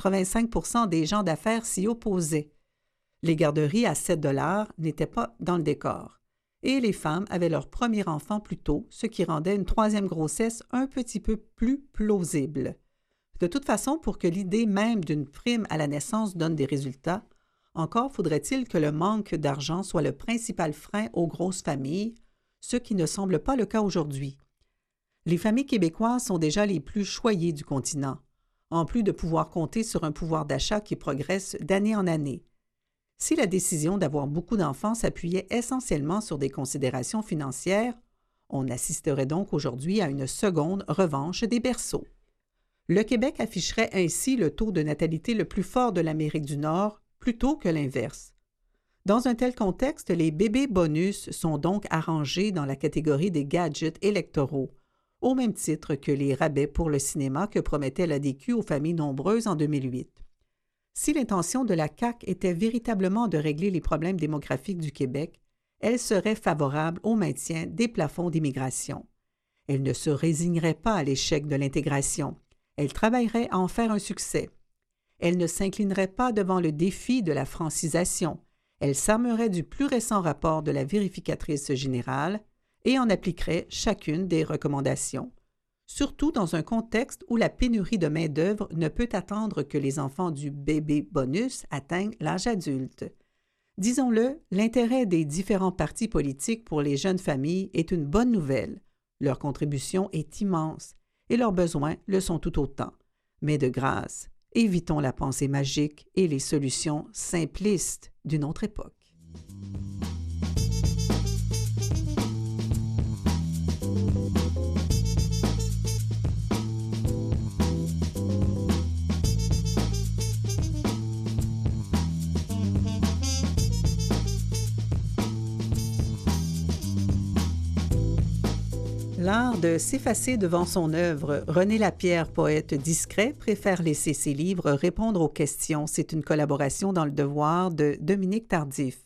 85% des gens d'affaires s'y opposaient. Les garderies à 7 $ n'étaient pas dans le décor. Et les femmes avaient leur premier enfant plus tôt, ce qui rendait une troisième grossesse un petit peu plus plausible. De toute façon, pour que l'idée même d'une prime à la naissance donne des résultats, encore faudrait-il que le manque d'argent soit le principal frein aux grosses familles, ce qui ne semble pas le cas aujourd'hui. Les familles québécoises sont déjà les plus choyées du continent, en plus de pouvoir compter sur un pouvoir d'achat qui progresse d'année en année. Si la décision d'avoir beaucoup d'enfants s'appuyait essentiellement sur des considérations financières, on assisterait donc aujourd'hui à une seconde revanche des berceaux. Le Québec afficherait ainsi le taux de natalité le plus fort de l'Amérique du Nord, plutôt que l'inverse. Dans un tel contexte, les bébés bonus sont donc arrangés dans la catégorie des gadgets électoraux, au même titre que les rabais pour le cinéma que promettait l'ADQ aux familles nombreuses en 2008. Si l'intention de la CAQ était véritablement de régler les problèmes démographiques du Québec, elle serait favorable au maintien des plafonds d'immigration. Elle ne se résignerait pas à l'échec de l'intégration. Elle travaillerait à en faire un succès. Elle ne s'inclinerait pas devant le défi de la francisation. Elle s'armerait du plus récent rapport de la vérificatrice générale et en appliquerait chacune des recommandations, surtout dans un contexte où la pénurie de main-d'œuvre ne peut attendre que les enfants du bébé bonus atteignent l'âge adulte. Disons-le, l'intérêt des différents partis politiques pour les jeunes familles est une bonne nouvelle. Leur contribution est immense et leurs besoins le sont tout autant. Mais de grâce, évitons la pensée magique et les solutions simplistes d'une autre époque. L'art de s'effacer devant son œuvre, René Lapierre, poète discret, préfère laisser ses livres répondre aux questions. C'est une collaboration dans Le Devoir de Dominique Tardif.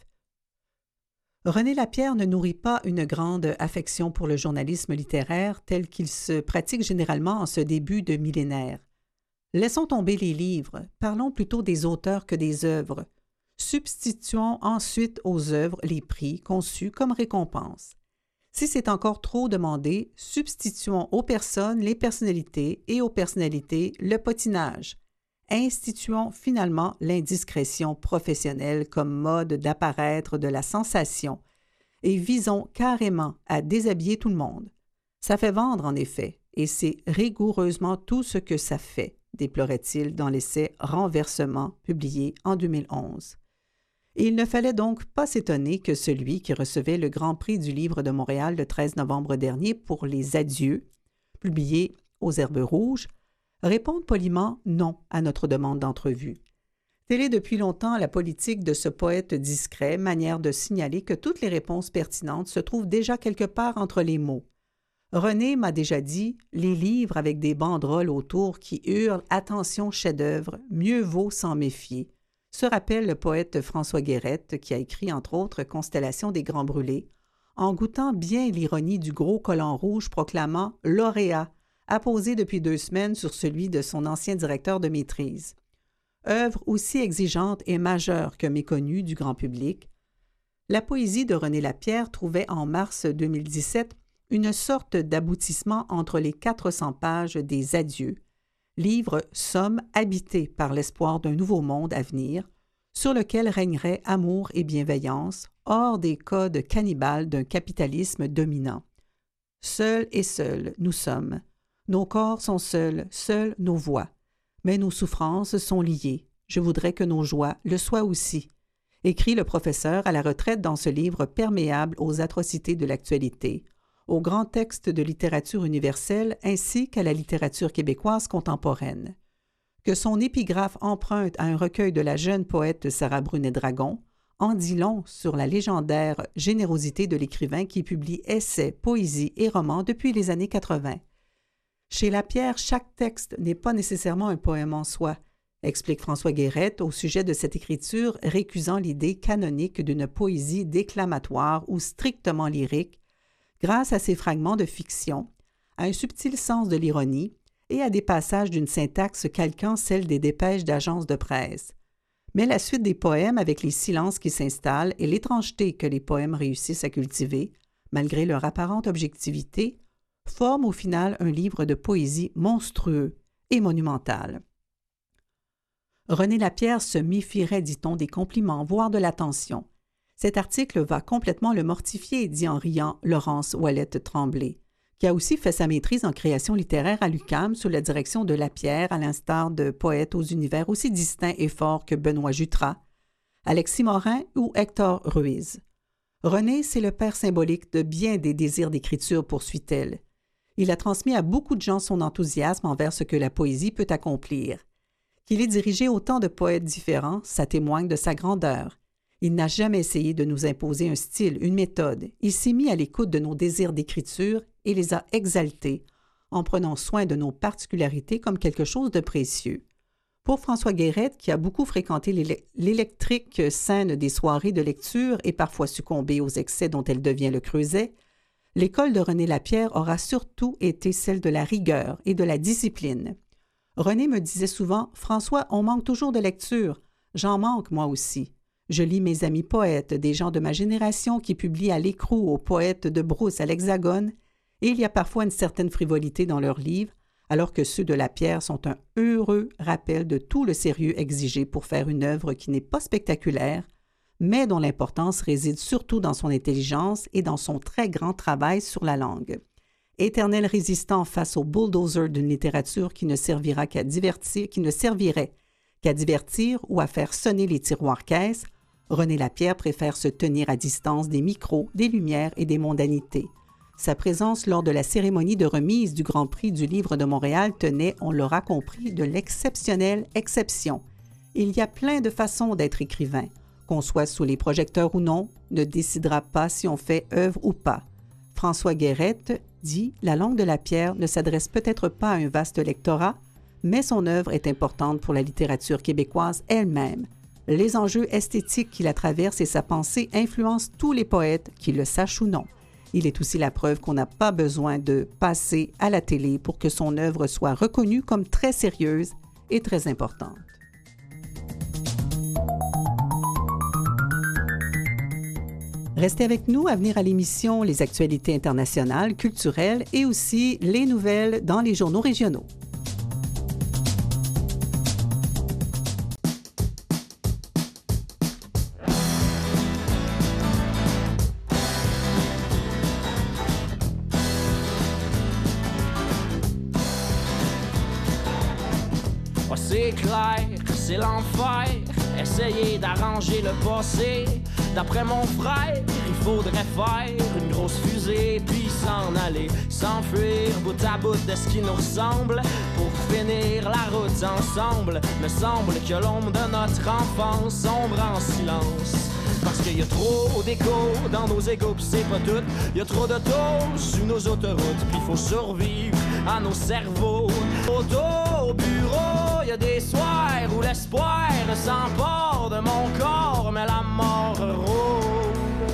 René Lapierre ne nourrit pas une grande affection pour le journalisme littéraire tel qu'il se pratique généralement en ce début de millénaire. Laissons tomber les livres, parlons plutôt des auteurs que des œuvres. Substituons ensuite aux œuvres les prix conçus comme récompense. Si c'est encore trop demandé, substituons aux personnes les personnalités et aux personnalités le potinage. Instituons finalement l'indiscrétion professionnelle comme mode d'apparaître de la sensation et visons carrément à déshabiller tout le monde. Ça fait vendre en effet, et c'est rigoureusement tout ce que ça fait, déplorait-il dans l'essai « Renversement » publié en 2011. Et il ne fallait donc pas s'étonner que celui qui recevait le Grand Prix du Livre de Montréal le 13 novembre dernier pour Les Adieux, publié aux Herbes Rouges, réponde poliment non à notre demande d'entrevue. Telle est depuis longtemps la politique de ce poète discret, manière de signaler que toutes les réponses pertinentes se trouvent déjà quelque part entre les mots. René m'a déjà dit « Les livres avec des banderoles autour qui hurlent « Attention chef-d'œuvre, mieux vaut s'en méfier », se rappelle le poète François Guérette qui a écrit entre autres Constellation des Grands Brûlés, en goûtant bien l'ironie du gros collant rouge proclamant « lauréat », apposé depuis 2 semaines sur celui de son ancien directeur de maîtrise. Œuvre aussi exigeante et majeure que méconnue du grand public, La poésie de René Lapierre trouvait en mars 2017 une sorte d'aboutissement entre les 400 pages des Adieux, livre somme habité par l'espoir d'un nouveau monde à venir, sur lequel régnerait amour et bienveillance, hors des codes cannibales d'un capitalisme dominant. Seuls et seuls nous sommes. Nos corps sont seuls, seules nos voix. Mais nos souffrances sont liées. Je voudrais que nos joies le soient aussi, écrit le professeur à la retraite dans ce livre perméable aux atrocités de l'actualité, aux grands textes de littérature universelle ainsi qu'à la littérature québécoise contemporaine. Que son épigraphe emprunte à un recueil de la jeune poète Sarah Brunet-Dragon en dit long sur la légendaire générosité de l'écrivain qui publie essais, poésie et romans depuis les années 80. Chez Lapierre, chaque texte n'est pas nécessairement un poème en soi, explique François Guérette au sujet de cette écriture récusant l'idée canonique d'une poésie déclamatoire ou strictement lyrique, grâce à ses fragments de fiction, à un subtil sens de l'ironie et à des passages d'une syntaxe calquant celle des dépêches d'agences de presse. Mais la suite des poèmes avec les silences qui s'installent et l'étrangeté que les poèmes réussissent à cultiver, malgré leur apparente objectivité, forment au final un livre de poésie monstrueux et monumental. René Lapierre se méfierait, dit-on, des compliments, voire de l'attention. Cet article va complètement le mortifier, dit en riant Laurence Ouellette-Tremblay, qui a aussi fait sa maîtrise en création littéraire à l'UQAM sous la direction de Lapierre, à l'instar de poètes aux univers aussi distincts et forts que Benoît Jutras, Alexis Morin ou Hector Ruiz. René, c'est le père symbolique de bien des désirs d'écriture, poursuit-elle. Il a transmis à beaucoup de gens son enthousiasme envers ce que la poésie peut accomplir. Qu'il ait dirigé autant de poètes différents, ça témoigne de sa grandeur. Il n'a jamais essayé de nous imposer un style, une méthode. Il s'est mis à l'écoute de nos désirs d'écriture et les a exaltés, en prenant soin de nos particularités comme quelque chose de précieux. Pour François Guérette, qui a beaucoup fréquenté l'électrique scène des soirées de lecture et parfois succombé aux excès dont elle devient le creuset, l'école de René Lapierre aura surtout été celle de la rigueur et de la discipline. René me disait souvent « François, on manque toujours de lecture. J'en manque moi aussi. Je lis mes amis poètes, des gens de ma génération qui publient à l'écrou aux poètes de brousse à l'Hexagone, et il y a parfois une certaine frivolité dans leurs livres, alors que ceux de Lapierre sont un heureux rappel de tout le sérieux exigé pour faire une œuvre qui n'est pas spectaculaire, mais dont l'importance réside surtout dans son intelligence et dans son très grand travail sur la langue. Éternel résistant face au bulldozer d'une littérature qui ne servirait qu'à divertir ou à faire sonner les tiroirs-caisses, René Lapierre préfère se tenir à distance des micros, des lumières et des mondanités. Sa présence lors de la cérémonie de remise du Grand Prix du Livre de Montréal tenait, on l'aura compris, de l'exceptionnelle exception. Il y a plein de façons d'être écrivain. Qu'on soit sous les projecteurs ou non, ne décidera pas si on fait œuvre ou pas. François Guérette dit « La langue de Lapierre ne s'adresse peut-être pas à un vaste lectorat, mais son œuvre est importante pour la littérature québécoise elle-même. Les enjeux esthétiques qui la traversent et sa pensée influencent tous les poètes, qu'ils le sachent ou non. Il est aussi la preuve qu'on n'a pas besoin de passer à la télé pour que son œuvre soit reconnue comme très sérieuse et très importante. » Restez avec nous à venir à l'émission les actualités internationales, culturelles et aussi les nouvelles dans les journaux régionaux. C'est clair, c'est l'enfer, essayer d'arranger le passé. D'après mon frère, il faudrait faire une grosse fusée puis s'en aller, s'enfuir bout à bout de ce qui nous ressemble pour finir la route ensemble. Me semble que l'ombre de notre enfance sombre en silence. Parce qu'il y a trop d'écho dans nos égos pis c'est pas tout. Il y a trop de taux sur nos autoroutes pis faut survivre à nos cerveaux. Au bureau, il y a des soirs où l'espoir s'empare de mon corps mais la mort rôde.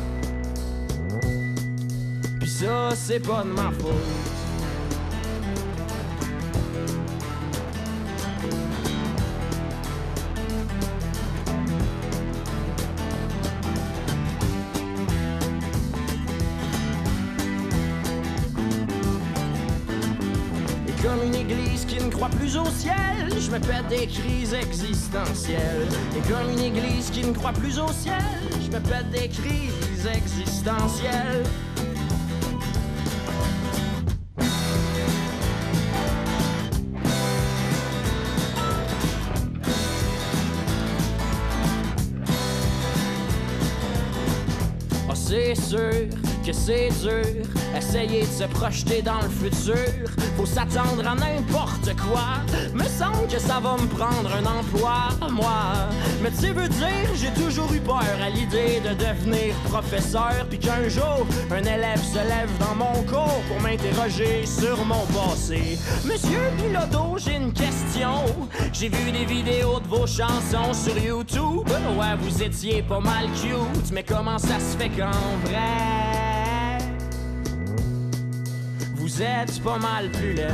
Pis ça c'est pas de ma faute. comme une église qui ne croit plus au ciel, je me pète des crises existentielles. Et comme une église qui ne croit plus au ciel, je me pète des crises existentielles. C'est sûr que c'est dur, essayer de se projeter dans le futur. Faut s'attendre à n'importe quoi, me semble que ça va me prendre un emploi, moi. Mais tu veux dire, j'ai toujours eu peur à l'idée de devenir professeur, puis qu'un jour, un élève se lève dans mon cours pour m'interroger sur mon passé. Monsieur Bilodeau, j'ai une question. J'ai vu des vidéos de vos chansons sur YouTube. Ouais, vous étiez pas mal cute, mais comment ça se fait qu'en vrai, vous êtes pas mal plus laid?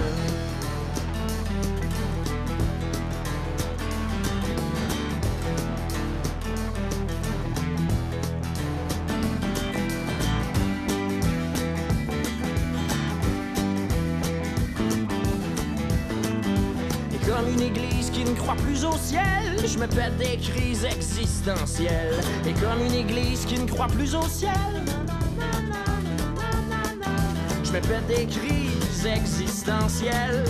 Et comme une église qui ne croit plus au ciel, je me pète des crises existentielles. Et comme une église qui ne croit plus au ciel, je me pète des crises existentielles.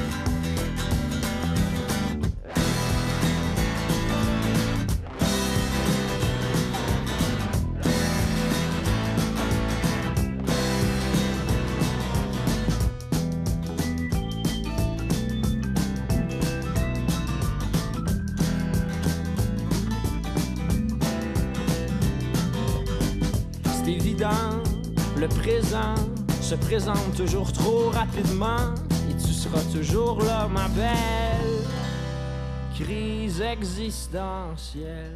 C'est évident, le présent se présente toujours trop rapidement et tu seras toujours là, ma belle. Crise existentielle.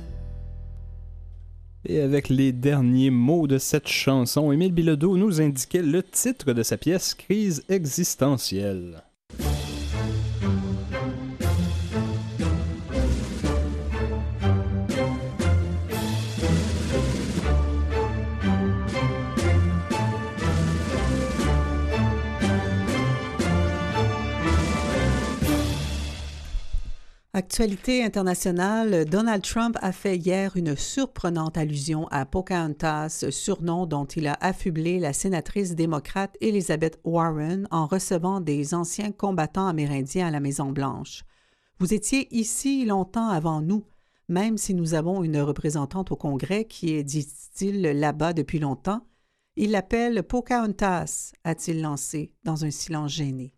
Et avec les derniers mots de cette chanson, Émile Bilodeau nous indiquait le titre de sa pièce, Crise existentielle. Actualité internationale, Donald Trump a fait hier une surprenante allusion à Pocahontas, surnom dont il a affublé la sénatrice démocrate Elizabeth Warren en recevant des anciens combattants amérindiens à la Maison-Blanche. « Vous étiez ici longtemps avant nous, même si nous avons une représentante au Congrès qui est, dit-il, là-bas depuis longtemps. Il l'appelle Pocahontas », a-t-il lancé dans un silence gêné.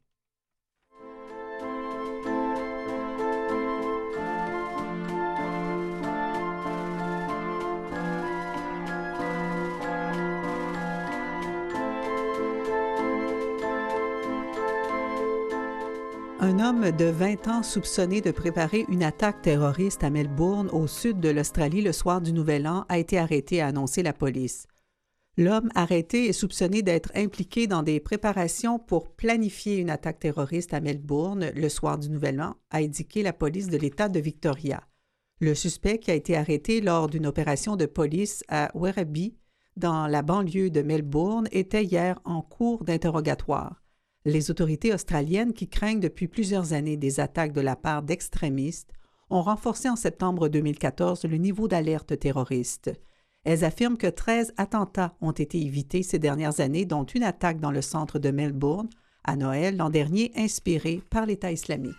Un homme de 20 ans soupçonné de préparer une attaque terroriste à Melbourne, au sud de l'Australie, le soir du Nouvel An, a été arrêté, a annoncé la police. L'homme arrêté est soupçonné d'être impliqué dans des préparations pour planifier une attaque terroriste à Melbourne le soir du Nouvel An, a indiqué la police de l'État de Victoria. Le suspect, qui a été arrêté lors d'une opération de police à Werribee, dans la banlieue de Melbourne, était hier en cours d'interrogatoire. Les autorités australiennes, qui craignent depuis plusieurs années des attaques de la part d'extrémistes, ont renforcé en septembre 2014 le niveau d'alerte terroriste. Elles affirment que 13 attentats ont été évités ces dernières années, dont une attaque dans le centre de Melbourne à Noël l'an dernier, inspirée par l'État islamique.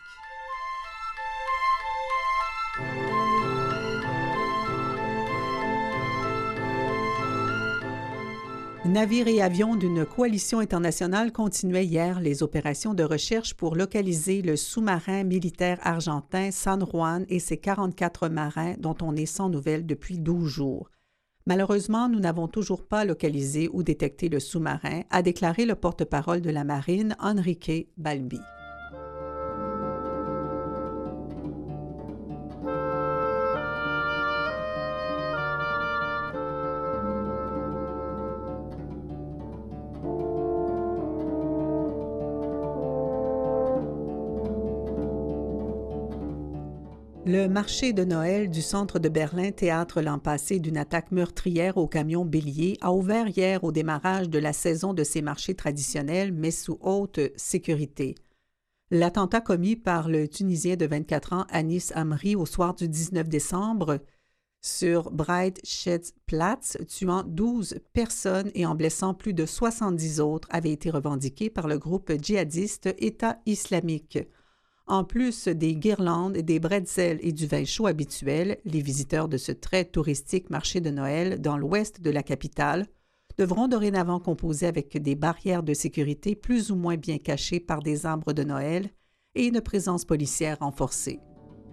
Navires et avions d'une coalition internationale continuaient hier les opérations de recherche pour localiser le sous-marin militaire argentin San Juan et ses 44 marins dont on est sans nouvelles depuis 12 jours. Malheureusement, nous n'avons toujours pas localisé ou détecté le sous-marin, a déclaré le porte-parole de la marine, Enrique Balbi. Le marché de Noël du centre de Berlin, théâtre l'an passé d'une attaque meurtrière au camion bélier, a ouvert hier au démarrage de la saison de ces marchés traditionnels, mais sous haute sécurité. L'attentat commis par le Tunisien de 24 ans Anis Amri au soir du 19 décembre sur Breitscheidplatz, tuant 12 personnes et en blessant plus de 70 autres, avait été revendiqué par le groupe djihadiste État islamique. En plus des guirlandes, des bretzels et du vin chaud habituel, les visiteurs de ce très touristique marché de Noël dans l'ouest de la capitale devront dorénavant composer avec des barrières de sécurité plus ou moins bien cachées par des arbres de Noël et une présence policière renforcée.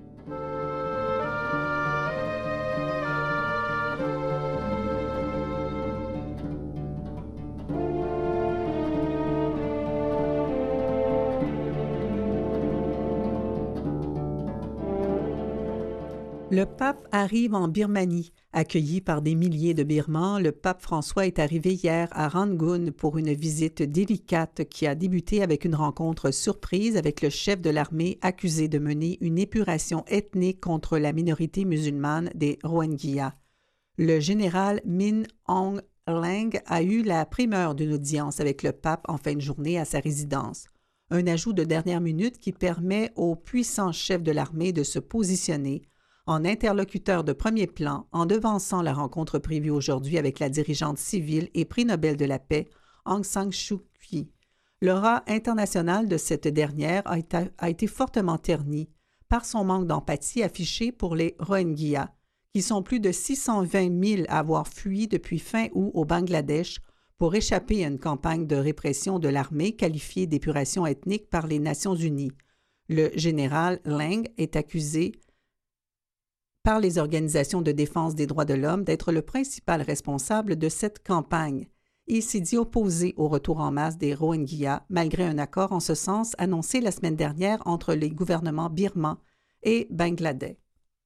Le pape arrive en Birmanie. Accueilli par des milliers de Birmans, le pape François est arrivé hier à Rangoon pour une visite délicate qui a débuté avec une rencontre surprise avec le chef de l'armée accusé de mener une épuration ethnique contre la minorité musulmane des Rohingyas. Le général Min Aung Hlaing a eu la primeur d'une audience avec le pape en fin de journée à sa résidence. Un ajout de dernière minute qui permet au puissant chef de l'armée de se positionner en interlocuteur de premier plan, en devançant la rencontre prévue aujourd'hui avec la dirigeante civile et prix Nobel de la paix, Aung San Suu Kyi. L'aura internationale de cette dernière a été fortement ternie par son manque d'empathie affiché pour les Rohingyas, qui sont plus de 620 000 à avoir fui depuis fin août au Bangladesh pour échapper à une campagne de répression de l'armée qualifiée d'épuration ethnique par les Nations unies. Le général Hlaing est accusé par les organisations de défense des droits de l'homme d'être le principal responsable de cette campagne. Il s'est dit opposé au retour en masse des Rohingyas, malgré un accord en ce sens annoncé la semaine dernière entre les gouvernements birmans et bangladais.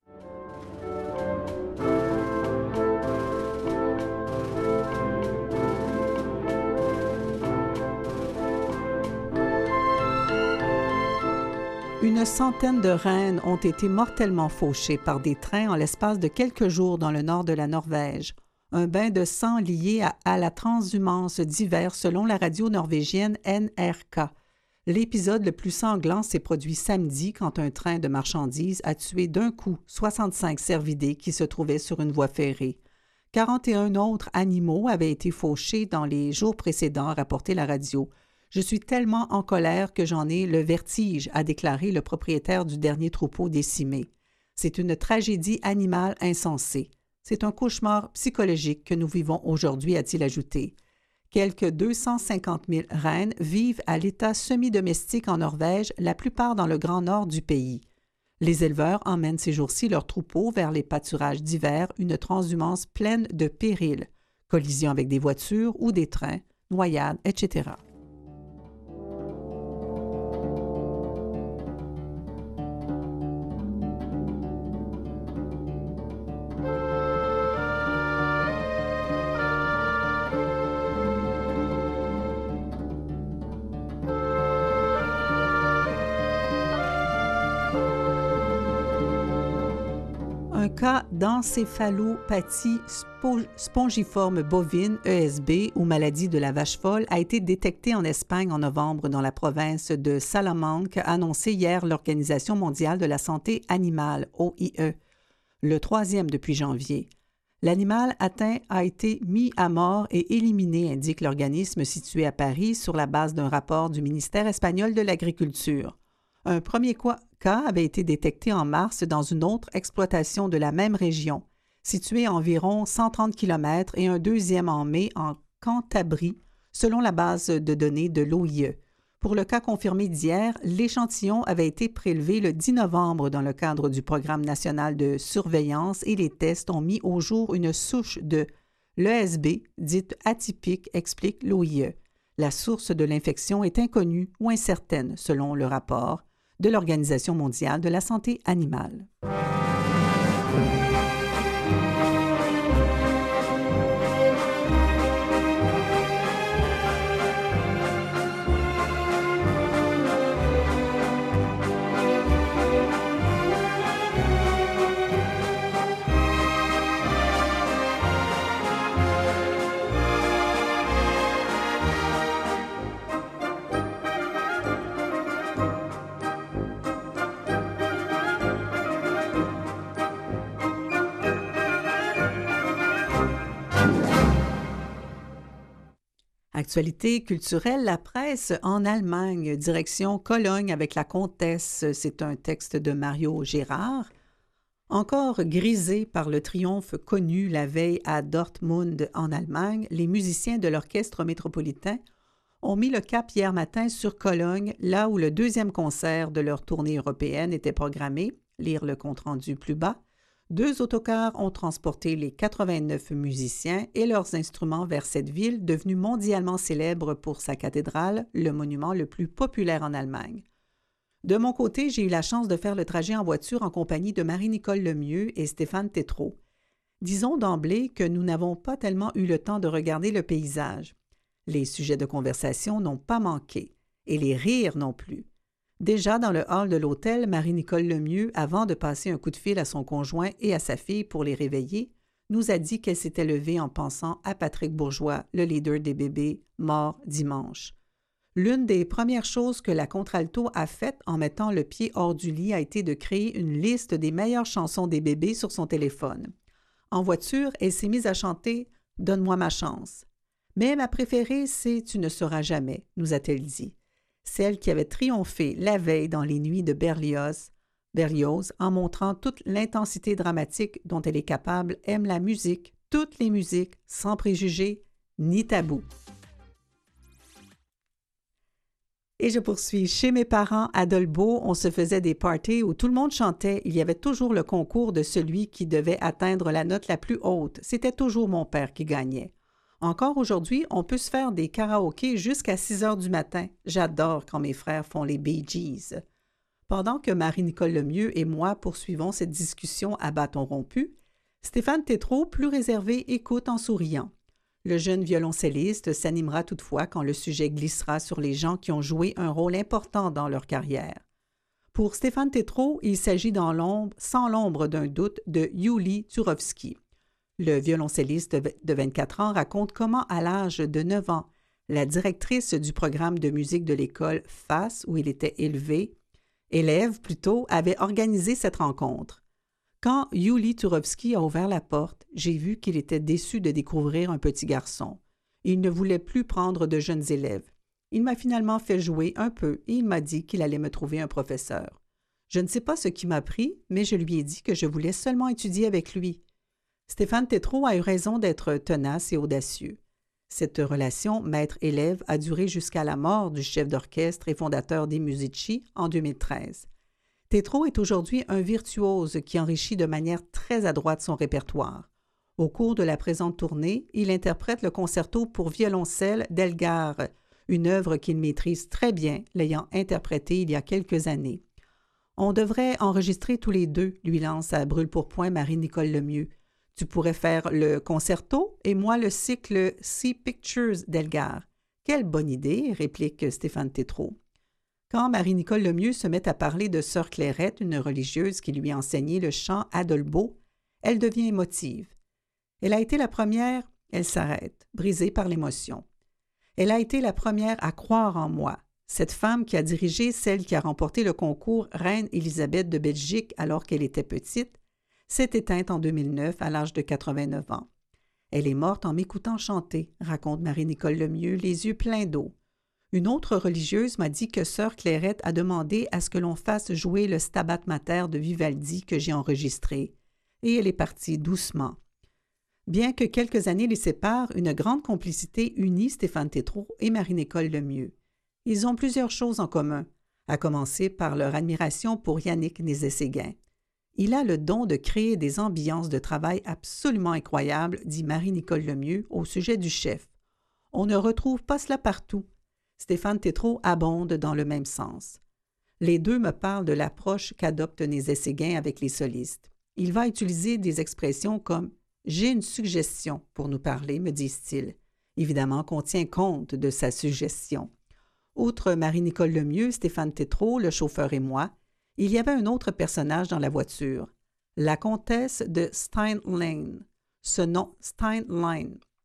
Une centaine de rennes ont été mortellement fauchées par des trains en l'espace de quelques jours dans le nord de la Norvège. Un bain de sang lié à la transhumance d'hiver selon la radio norvégienne NRK. L'épisode le plus sanglant s'est produit samedi quand un train de marchandises a tué d'un coup 65 cervidés qui se trouvaient sur une voie ferrée. 41 autres animaux avaient été fauchés dans les jours précédents, a rapporté la radio. « Je suis tellement en colère que j'en ai le vertige », a déclaré le propriétaire du dernier troupeau décimé. « C'est une tragédie animale insensée. C'est un cauchemar psychologique que nous vivons aujourd'hui », a-t-il ajouté. Quelques 250 000 rennes vivent à l'état semi-domestique en Norvège, la plupart dans le grand nord du pays. Les éleveurs emmènent ces jours-ci leurs troupeaux vers les pâturages d'hiver, une transhumance pleine de périls, collisions avec des voitures ou des trains, noyades, etc. Un cas d'encéphalopathie spongiforme bovine, ESB, ou maladie de la vache folle, a été détecté en Espagne en novembre dans la province de Salamanque, a annoncé hier l'Organisation mondiale de la santé animale, OIE, le troisième depuis janvier. L'animal atteint a été mis à mort et éliminé, indique l'organisme situé à Paris sur la base d'un rapport du ministère espagnol de l'Agriculture. Un premier cas avait été détecté en mars dans une autre exploitation de la même région, située à environ 130 km, et un deuxième en mai en Cantabrie, selon la base de données de l'OIE. Pour le cas confirmé d'hier, l'échantillon avait été prélevé le 10 novembre dans le cadre du Programme national de surveillance et les tests ont mis au jour une souche de l'ESB, dite atypique, explique l'OIE. La source de l'infection est inconnue ou incertaine, selon le rapport de l'Organisation mondiale de la santé animale. Actualité culturelle, la presse en Allemagne, direction Cologne avec la comtesse. C'est un texte de Mario Gérard. Encore grisés par le triomphe connu la veille à Dortmund en Allemagne, les musiciens de l'Orchestre métropolitain ont mis le cap hier matin sur Cologne, là où le deuxième concert de leur tournée européenne était programmé. Lire le compte-rendu plus bas. 2 autocars ont transporté les 89 musiciens et leurs instruments vers cette ville devenue mondialement célèbre pour sa cathédrale, le monument le plus populaire en Allemagne. De mon côté, j'ai eu la chance de faire le trajet en voiture en compagnie de Marie-Nicole Lemieux et Stéphane Tétrault. Disons d'emblée que nous n'avons pas tellement eu le temps de regarder le paysage. Les sujets de conversation n'ont pas manqué, et les rires non plus. Déjà dans le hall de l'hôtel, Marie-Nicole Lemieux, avant de passer un coup de fil à son conjoint et à sa fille pour les réveiller, nous a dit qu'elle s'était levée en pensant à Patrick Bourgeois, le leader des Bébés, mort dimanche. L'une des premières choses que la contralto a faites en mettant le pied hors du lit a été de créer une liste des meilleures chansons des Bébés sur son téléphone. En voiture, elle s'est mise à chanter « Donne-moi ma chance ». Mais ma préférée, c'est « Tu ne sauras jamais », nous a-t-elle dit. Celle qui avait triomphé la veille dans les nuits de Berlioz en montrant toute l'intensité dramatique dont elle est capable, aime la musique, toutes les musiques, sans préjugés ni tabous. Et je poursuis. Chez mes parents, à Dolbeau, on se faisait des parties où tout le monde chantait. Il y avait toujours le concours de celui qui devait atteindre la note la plus haute. C'était toujours mon père qui gagnait. Encore aujourd'hui, on peut se faire des karaokés jusqu'à 6 heures du matin. J'adore quand mes frères font les Bee Gees. Pendant que Marie-Nicole Lemieux et moi poursuivons cette discussion à bâton rompu, Stéphane Tétrault, plus réservé, écoute en souriant. Le jeune violoncelliste s'animera toutefois quand le sujet glissera sur les gens qui ont joué un rôle important dans leur carrière. Pour Stéphane Tétrault, il s'agit sans l'ombre d'un doute de Yuli Turovsky. Le violoncelliste de 24 ans raconte comment, à l'âge de 9 ans, la directrice du programme de musique de l'école FAS, où il était élève, avait organisé cette rencontre. Quand Yuli Turovsky a ouvert la porte, j'ai vu qu'il était déçu de découvrir un petit garçon. Il ne voulait plus prendre de jeunes élèves. Il m'a finalement fait jouer un peu et il m'a dit qu'il allait me trouver un professeur. Je ne sais pas ce qui m'a pris, mais je lui ai dit que je voulais seulement étudier avec lui. Stéphane Tétrault a eu raison d'être tenace et audacieux. Cette relation maître-élève a duré jusqu'à la mort du chef d'orchestre et fondateur des Musici en 2013. Tétrault est aujourd'hui un virtuose qui enrichit de manière très adroite son répertoire. Au cours de la présente tournée, il interprète le concerto pour violoncelle d'Elgar, une œuvre qu'il maîtrise très bien, l'ayant interprétée il y a quelques années. On devrait enregistrer tous les deux, lui lance à brûle-pourpoint Marie-Nicole Lemieux. Tu pourrais faire le concerto et moi le cycle Sea Pictures d'Elgar. Quelle bonne idée, réplique Stéphane Tétrault. Quand Marie-Nicole Lemieux se met à parler de sœur Clairette, une religieuse qui lui a enseigné le chant à Dolbeau, elle devient émotive. Elle a été la première, elle s'arrête, brisée par l'émotion. Elle a été la première à croire en moi. Cette femme qui a dirigé celle qui a remporté le concours Reine Élisabeth de Belgique alors qu'elle était petite, s'est éteinte en 2009 à l'âge de 89 ans. Elle est morte en m'écoutant chanter, raconte Marie-Nicole Lemieux, les yeux pleins d'eau. Une autre religieuse m'a dit que sœur Clairette a demandé à ce que l'on fasse jouer le Stabat Mater de Vivaldi que j'ai enregistré, et elle est partie doucement. Bien que quelques années les séparent, une grande complicité unit Stéphane Tétrault et Marie-Nicole Lemieux. Ils ont plusieurs choses en commun, à commencer par leur admiration pour Yannick Nézet-Séguin. Il a le don de créer des ambiances de travail absolument incroyables, dit Marie-Nicole Lemieux au sujet du chef. On ne retrouve pas cela partout. Stéphane Tétrault abonde dans le même sens. Les deux me parlent de l'approche qu'adopte Nézet-Séguin avec les solistes. Il va utiliser des expressions comme « j'ai une suggestion » pour nous parler, me disent-ils. Évidemment qu'on tient compte de sa suggestion. Outre Marie-Nicole Lemieux, Stéphane Tétrault, le chauffeur et moi, il y avait un autre personnage dans la voiture, la comtesse de Steinlein. Ce nom, Steinlein,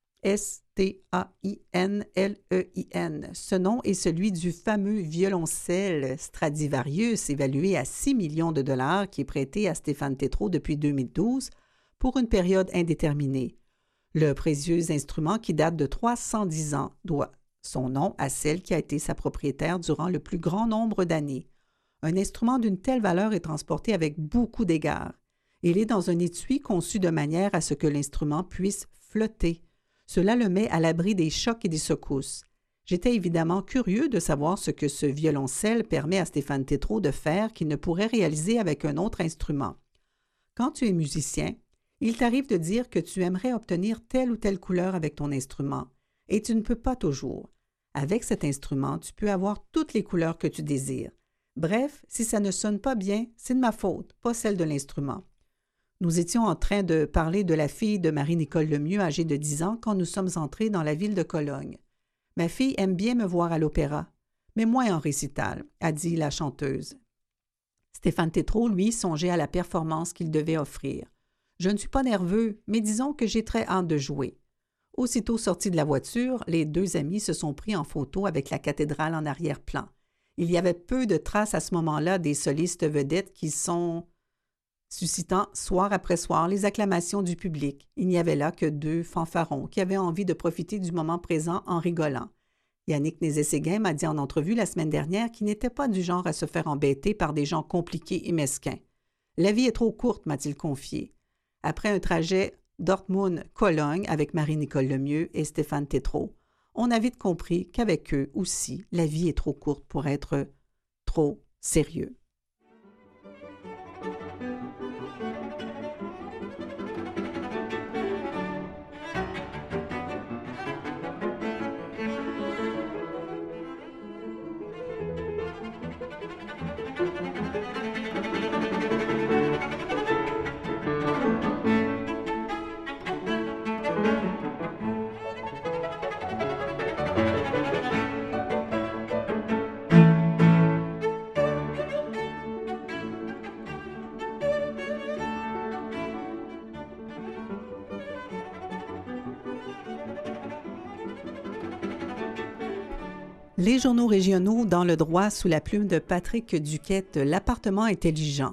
S-T-A-I-N-L-E-I-N. Ce nom est celui du fameux violoncelle Stradivarius, évalué à 6 millions de dollars, qui est prêté à Stéphane Tétrault depuis 2012 pour une période indéterminée. Le précieux instrument, qui date de 310 ans, doit son nom à celle qui a été sa propriétaire durant le plus grand nombre d'années. Un instrument d'une telle valeur est transporté avec beaucoup d'égards. Il est dans un étui conçu de manière à ce que l'instrument puisse flotter. Cela le met à l'abri des chocs et des secousses. J'étais évidemment curieux de savoir ce que ce violoncelle permet à Stéphane Tétrault de faire qu'il ne pourrait réaliser avec un autre instrument. Quand tu es musicien, il t'arrive de dire que tu aimerais obtenir telle ou telle couleur avec ton instrument, et tu ne peux pas toujours. Avec cet instrument, tu peux avoir toutes les couleurs que tu désires. Bref, si ça ne sonne pas bien, c'est de ma faute, pas celle de l'instrument. Nous étions en train de parler de la fille de Marie-Nicole Lemieux, âgée de 10 ans, quand nous sommes entrés dans la ville de Cologne. « Ma fille aime bien me voir à l'opéra, mais moins en récital », a dit la chanteuse. Stéphane Tétrault, lui, songeait à la performance qu'il devait offrir. « Je ne suis pas nerveux, mais disons que j'ai très hâte de jouer. » Aussitôt sortis de la voiture, les deux amis se sont pris en photo avec la cathédrale en arrière-plan. Il y avait peu de traces à ce moment-là des solistes vedettes qui sont suscitant soir après soir les acclamations du public. Il n'y avait là que deux fanfarons qui avaient envie de profiter du moment présent en rigolant. Yannick Nézet-Séguin m'a dit en entrevue la semaine dernière qu'il n'était pas du genre à se faire embêter par des gens compliqués et mesquins. « La vie est trop courte », m'a-t-il confié. Après un trajet Dortmund-Cologne avec Marie-Nicole Lemieux et Stéphane Tétrault, on a vite compris qu'avec eux aussi, la vie est trop courte pour être trop sérieux. Les journaux régionaux dans le droit sous la plume de Patrick Duquette, l'appartement intelligent.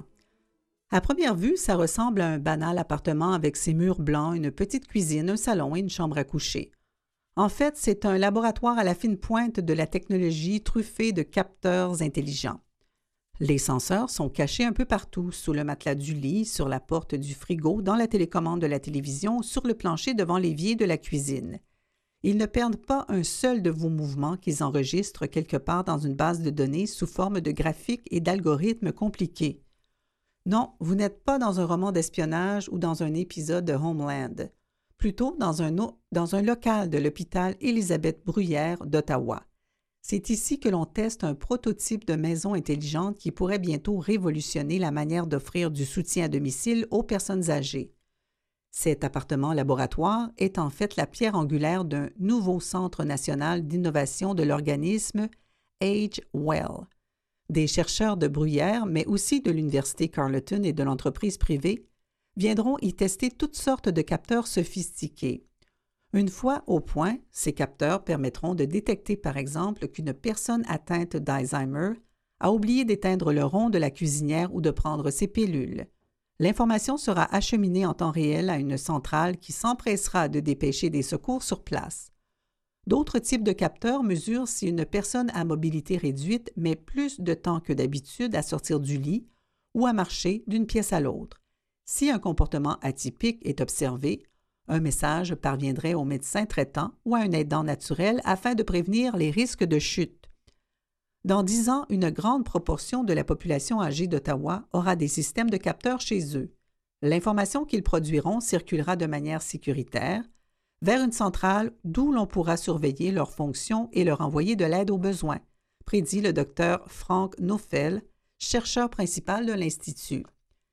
À première vue, ça ressemble à un banal appartement avec ses murs blancs, une petite cuisine, un salon et une chambre à coucher. En fait, c'est un laboratoire à la fine pointe de la technologie truffée de capteurs intelligents. Les senseurs sont cachés un peu partout, sous le matelas du lit, sur la porte du frigo, dans la télécommande de la télévision, sur le plancher devant l'évier de la cuisine. Ils ne perdent pas un seul de vos mouvements qu'ils enregistrent quelque part dans une base de données sous forme de graphiques et d'algorithmes compliqués. Non, vous n'êtes pas dans un roman d'espionnage ou dans un épisode de Homeland, plutôt dans un local de l'hôpital Élisabeth Bruyère d'Ottawa. C'est ici que l'on teste un prototype de maison intelligente qui pourrait bientôt révolutionner la manière d'offrir du soutien à domicile aux personnes âgées. Cet appartement-laboratoire est en fait la pierre angulaire d'un nouveau Centre national d'innovation de l'organisme AgeWell. Des chercheurs de Bruyère, mais aussi de l'Université Carleton et de l'entreprise privée, viendront y tester toutes sortes de capteurs sophistiqués. Une fois au point, ces capteurs permettront de détecter par exemple qu'une personne atteinte d'Alzheimer a oublié d'éteindre le rond de la cuisinière ou de prendre ses pilules. L'information sera acheminée en temps réel à une centrale qui s'empressera de dépêcher des secours sur place. D'autres types de capteurs mesurent si une personne à mobilité réduite met plus de temps que d'habitude à sortir du lit ou à marcher d'une pièce à l'autre. Si un comportement atypique est observé, un message parviendrait au médecin traitant ou à un aidant naturel afin de prévenir les risques de chute. Dans 10 ans, une grande proportion de la population âgée d'Ottawa aura des systèmes de capteurs chez eux. L'information qu'ils produiront circulera de manière sécuritaire vers une centrale d'où l'on pourra surveiller leurs fonctions et leur envoyer de l'aide aux besoins, prédit le Dr Frank Neufeld, chercheur principal de l'Institut.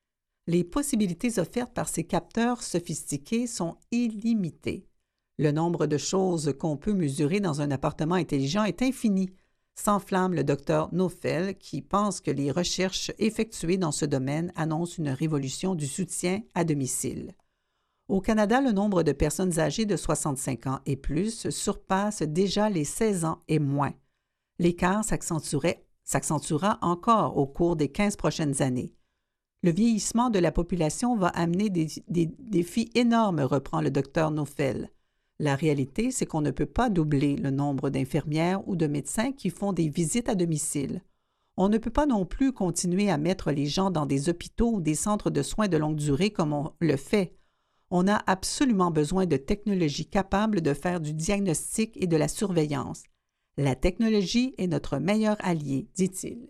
Les possibilités offertes par ces capteurs sophistiqués sont illimitées. Le nombre de choses qu'on peut mesurer dans un appartement intelligent est infini, s'enflamme le Dr Neufeld, qui pense que les recherches effectuées dans ce domaine annoncent une révolution du soutien à domicile. Au Canada, le nombre de personnes âgées de 65 ans et plus surpasse déjà les 16 ans et moins. L'écart s'accentuera encore au cours des 15 prochaines années. Le vieillissement de la population va amener des défis énormes, reprend le Dr Neufeld. La réalité, c'est qu'on ne peut pas doubler le nombre d'infirmières ou de médecins qui font des visites à domicile. On ne peut pas non plus continuer à mettre les gens dans des hôpitaux ou des centres de soins de longue durée comme on le fait. On a absolument besoin de technologies capables de faire du diagnostic et de la surveillance. La technologie est notre meilleur allié, dit-il.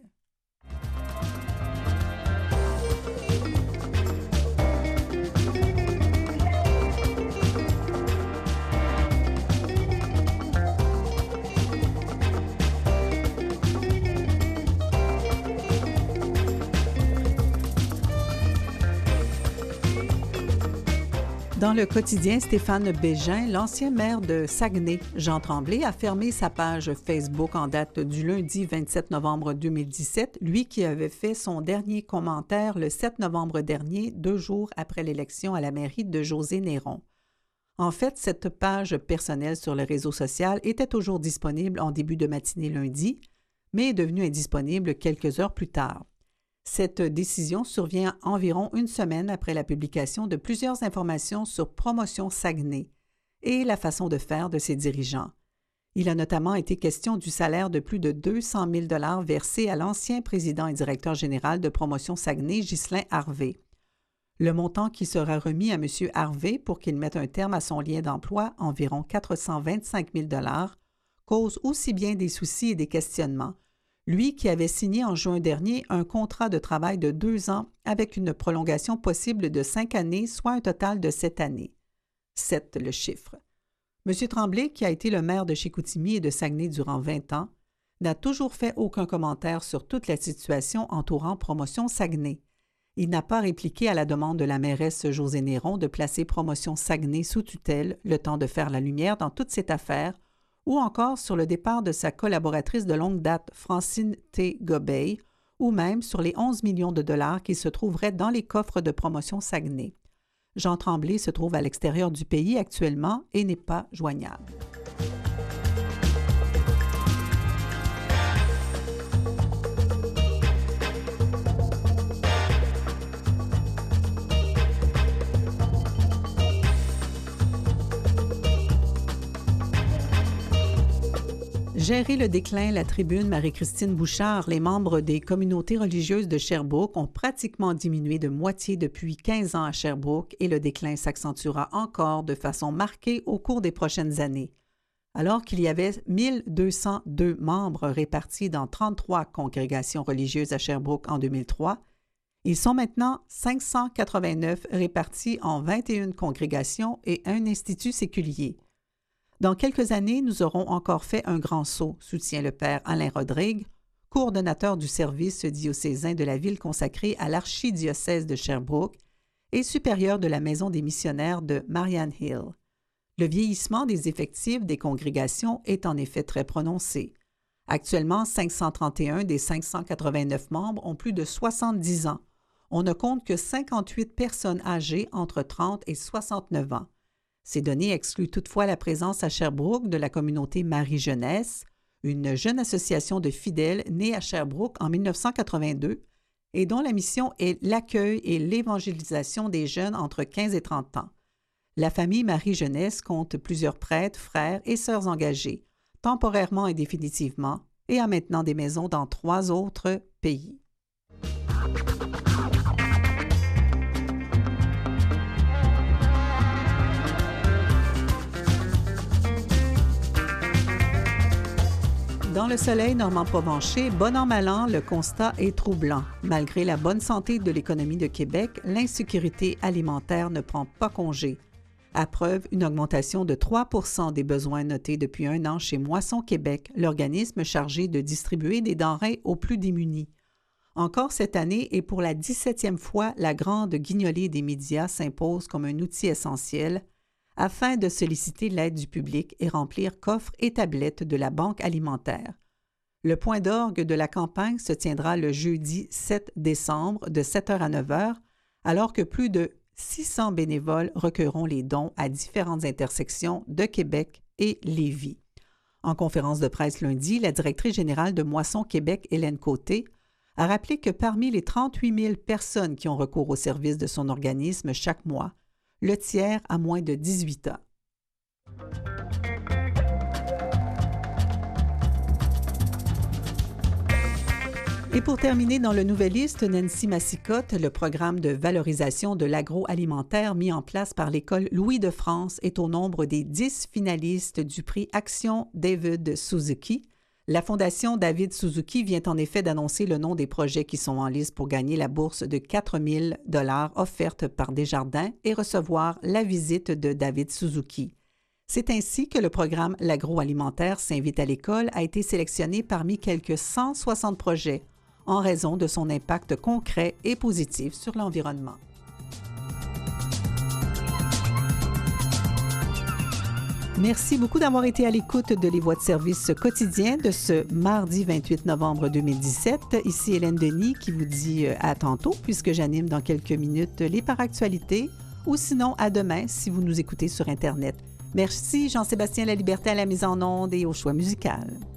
Dans le quotidien Stéphane Bégin, l'ancien maire de Saguenay, Jean Tremblay, a fermé sa page Facebook en date du lundi 27 novembre 2017, lui qui avait fait son dernier commentaire le 7 novembre dernier, 2 jours après l'élection à la mairie de José Néron. En fait, cette page personnelle sur le réseau social était toujours disponible en début de matinée lundi, mais est devenue indisponible quelques heures plus tard. Cette décision survient environ une semaine après la publication de plusieurs informations sur Promotion Saguenay et la façon de faire de ses dirigeants. Il a notamment été question du salaire de plus de 200 000 $ versé à l'ancien président et directeur général de Promotion Saguenay, Ghislain Harvey. Le montant qui sera remis à M. Harvey pour qu'il mette un terme à son lien d'emploi, environ 425 000 $, cause aussi bien des soucis et des questionnements. Lui qui avait signé en juin dernier un contrat de travail de 2 ans avec une prolongation possible de 5 années, soit un total de 7 années. 7 le chiffre. M. Tremblay, qui a été le maire de Chicoutimi et de Saguenay durant 20 ans, n'a toujours fait aucun commentaire sur toute la situation entourant Promotion Saguenay. Il n'a pas répliqué à la demande de la mairesse José Néron de placer Promotion Saguenay sous tutelle, le temps de faire la lumière dans toute cette affaire, ou encore sur le départ de sa collaboratrice de longue date, Francine T. Gobeil, ou même sur les 11 millions de dollars qui se trouveraient dans les coffres de Promotion Saguenay. Jean Tremblay se trouve à l'extérieur du pays actuellement et n'est pas joignable. Gérer le déclin, la tribune Marie-Christine Bouchard, les membres des communautés religieuses de Sherbrooke ont pratiquement diminué de moitié depuis 15 ans à Sherbrooke et le déclin s'accentuera encore de façon marquée au cours des prochaines années. Alors qu'il y avait 1202 membres répartis dans 33 congrégations religieuses à Sherbrooke en 2003, ils sont maintenant 589 répartis en 21 congrégations et un institut séculier. Dans quelques années, nous aurons encore fait un grand saut, soutient le père Alain Rodrigue, coordonnateur du service diocésain de la ville consacré à l'archidiocèse de Sherbrooke et supérieur de la Maison des missionnaires de Marian Hill. Le vieillissement des effectifs des congrégations est en effet très prononcé. Actuellement, 531 des 589 membres ont plus de 70 ans. On ne compte que 58 personnes âgées entre 30 et 69 ans. Ces données excluent toutefois la présence à Sherbrooke de la communauté Marie-Jeunesse, une jeune association de fidèles née à Sherbrooke en 1982 et dont la mission est l'accueil et l'évangélisation des jeunes entre 15 et 30 ans. La famille Marie-Jeunesse compte plusieurs prêtres, frères et sœurs engagés, temporairement et définitivement, et a maintenant des maisons dans 3 autres pays. Dans le soleil normand-provencher, bon an mal an, le constat est troublant. Malgré la bonne santé de l'économie de Québec, l'insécurité alimentaire ne prend pas congé. À preuve, une augmentation de 3 % des besoins notés depuis 1 an chez Moisson Québec, l'organisme chargé de distribuer des denrées aux plus démunis. Encore cette année et pour la 17e fois, la grande guignolée des médias s'impose comme un outil essentiel afin de solliciter l'aide du public et remplir coffres et tablettes de la Banque alimentaire. Le point d'orgue de la campagne se tiendra le jeudi 7 décembre de 7h à 9h, alors que plus de 600 bénévoles recueilleront les dons à différentes intersections de Québec et Lévis. En conférence de presse lundi, la directrice générale de Moisson Québec, Hélène Côté, a rappelé que parmi les 38 000 personnes qui ont recours au service de son organisme chaque mois, le tiers a moins de 18 ans. Et pour terminer dans le Nouvelliste, Nancy Massicotte, le programme de valorisation de l'agroalimentaire mis en place par l'École Louis de France est au nombre des 10 finalistes du prix Action David Suzuki. La Fondation David Suzuki vient en effet d'annoncer le nom des projets qui sont en liste pour gagner la bourse de 4 000 $ offerte par Desjardins et recevoir la visite de David Suzuki. C'est ainsi que le programme L'agroalimentaire s'invite à l'école a été sélectionné parmi quelques 160 projets en raison de son impact concret et positif sur l'environnement. Merci beaucoup d'avoir été à l'écoute de Les Voix de service quotidien de ce mardi 28 novembre 2017. Ici Hélène Denis qui vous dit à tantôt puisque j'anime dans quelques minutes les Paractualités ou sinon à demain si vous nous écoutez sur Internet. Merci Jean-Sébastien Laliberté à la mise en onde et au choix musical.